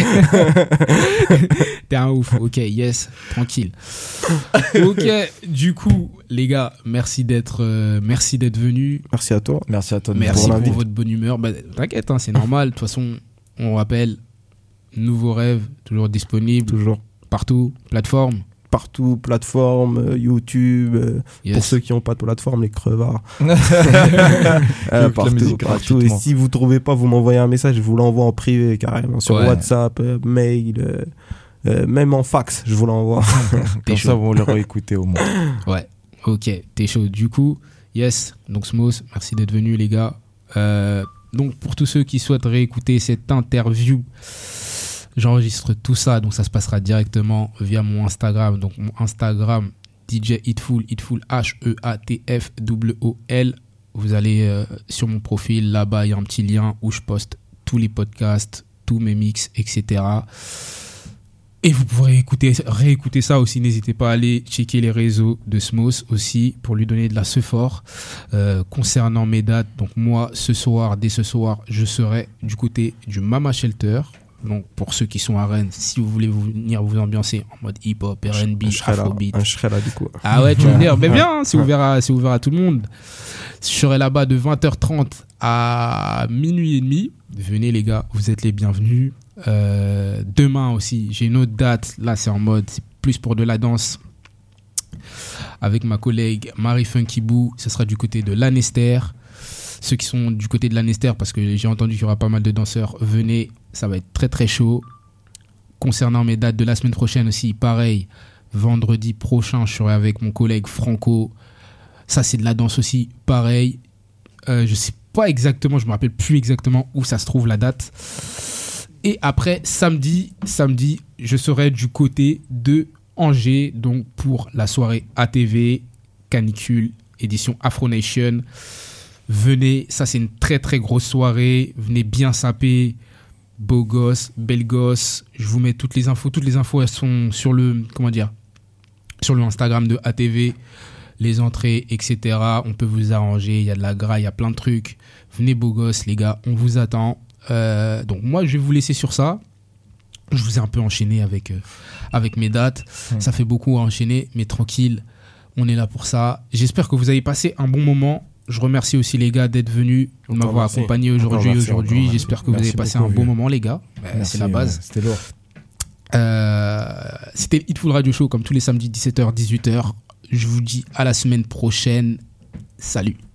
T'es un ouf. Ok, yes, tranquille. Ok, du coup, les gars, merci d'être, euh, merci d'être venus. Merci à toi. Merci à toi de Merci pour pour, l'invite. votre bonne humeur. Bah, t'inquiète, hein, c'est normal. De toute façon, on rappelle, Nouveau Rêve, toujours disponible Toujours partout, plateforme. partout, plateforme, euh, YouTube. euh, Yes. Pour ceux qui n'ont pas de plateforme, les crevards. la Euh, partout, musique partout. Et gratuitement. si vous trouvez pas, vous m'envoyez un message, je vous l'envoie en privé carrément. Sur Ouais. WhatsApp, euh, mail, euh, euh, même en fax, je vous l'envoie. T'es Comme chaud. ça, vous le réécoutez au moins. Ouais, ok, t'es chaud. Du coup, yes, donc Smos, merci d'être venu, les gars. Euh, donc, pour tous ceux qui souhaitent réécouter cette interview, j'enregistre tout ça, donc ça se passera directement via mon Instagram. Donc, mon Instagram, D J Hitful, Hitful, H E A T F W O L. Vous allez euh, sur mon profil, là-bas, il y a un petit lien où je poste tous les podcasts, tous mes mix, et cetera. Et vous pourrez écouter, réécouter ça aussi. N'hésitez pas à aller checker les réseaux de Smos aussi pour lui donner de la sephore. Euh, concernant mes dates, donc moi, ce soir, dès ce soir, je serai du côté du Mama Shelter. Donc pour ceux qui sont à Rennes, si vous voulez vous venir vous ambiancer en mode hip-hop, R and B, Un serai là, afrobeat. un serai là du coup. Ah ouais, tu veux venir? Mais bien, hein, c'est ouvert à, c'est ouvert à tout le monde. Je serai là-bas de vingt heures trente à minuit et demi. Venez les gars, vous êtes les bienvenus. Euh, demain aussi, j'ai une autre date. Là, c'est en mode, c'est plus pour de la danse. Avec ma collègue Marie Funky Boo, ce sera du côté de l'Anester. Ceux qui sont du côté de l'Anester, parce que j'ai entendu qu'il y aura pas mal de danseurs, venez, ça va être très très chaud. Concernant mes dates de la semaine prochaine aussi, pareil, vendredi prochain, je serai avec mon collègue Franco. Ça, c'est de la danse aussi, pareil. Euh, je sais pas exactement, je me rappelle plus exactement où ça se trouve la date. Et après, samedi, samedi, je serai du côté de Angers, donc pour la soirée A T V, canicule édition Afro Nation. Venez, ça c'est une très très grosse soirée. Venez bien saper, beau gosse, belle gosse. Je vous mets toutes les infos. Toutes les infos elles sont sur le, comment dire, sur le Instagram de A T V. Les entrées, et cetera. On peut vous arranger. Il y a de la gras, il y a plein de trucs. Venez beau gosse les gars, on vous attend. Euh, donc moi je vais vous laisser sur ça. Je vous ai un peu enchaîné avec, euh, avec mes dates. Mmh. Ça fait beaucoup à enchaîner, mais tranquille, on est là pour ça. J'espère que vous avez passé un bon moment. Je remercie aussi les gars d'être venus, de m'avoir accompagné aujourd'hui. Merci, aujourd'hui. J'espère que merci vous avez passé beaucoup, un bon vieux. moment, les gars. Merci, c'est la base. Ouais, c'était lourd. Euh, c'était le Hitful Radio Show, comme tous les samedis, dix-sept heures, dix-huit heures. Je vous dis à la semaine prochaine. Salut.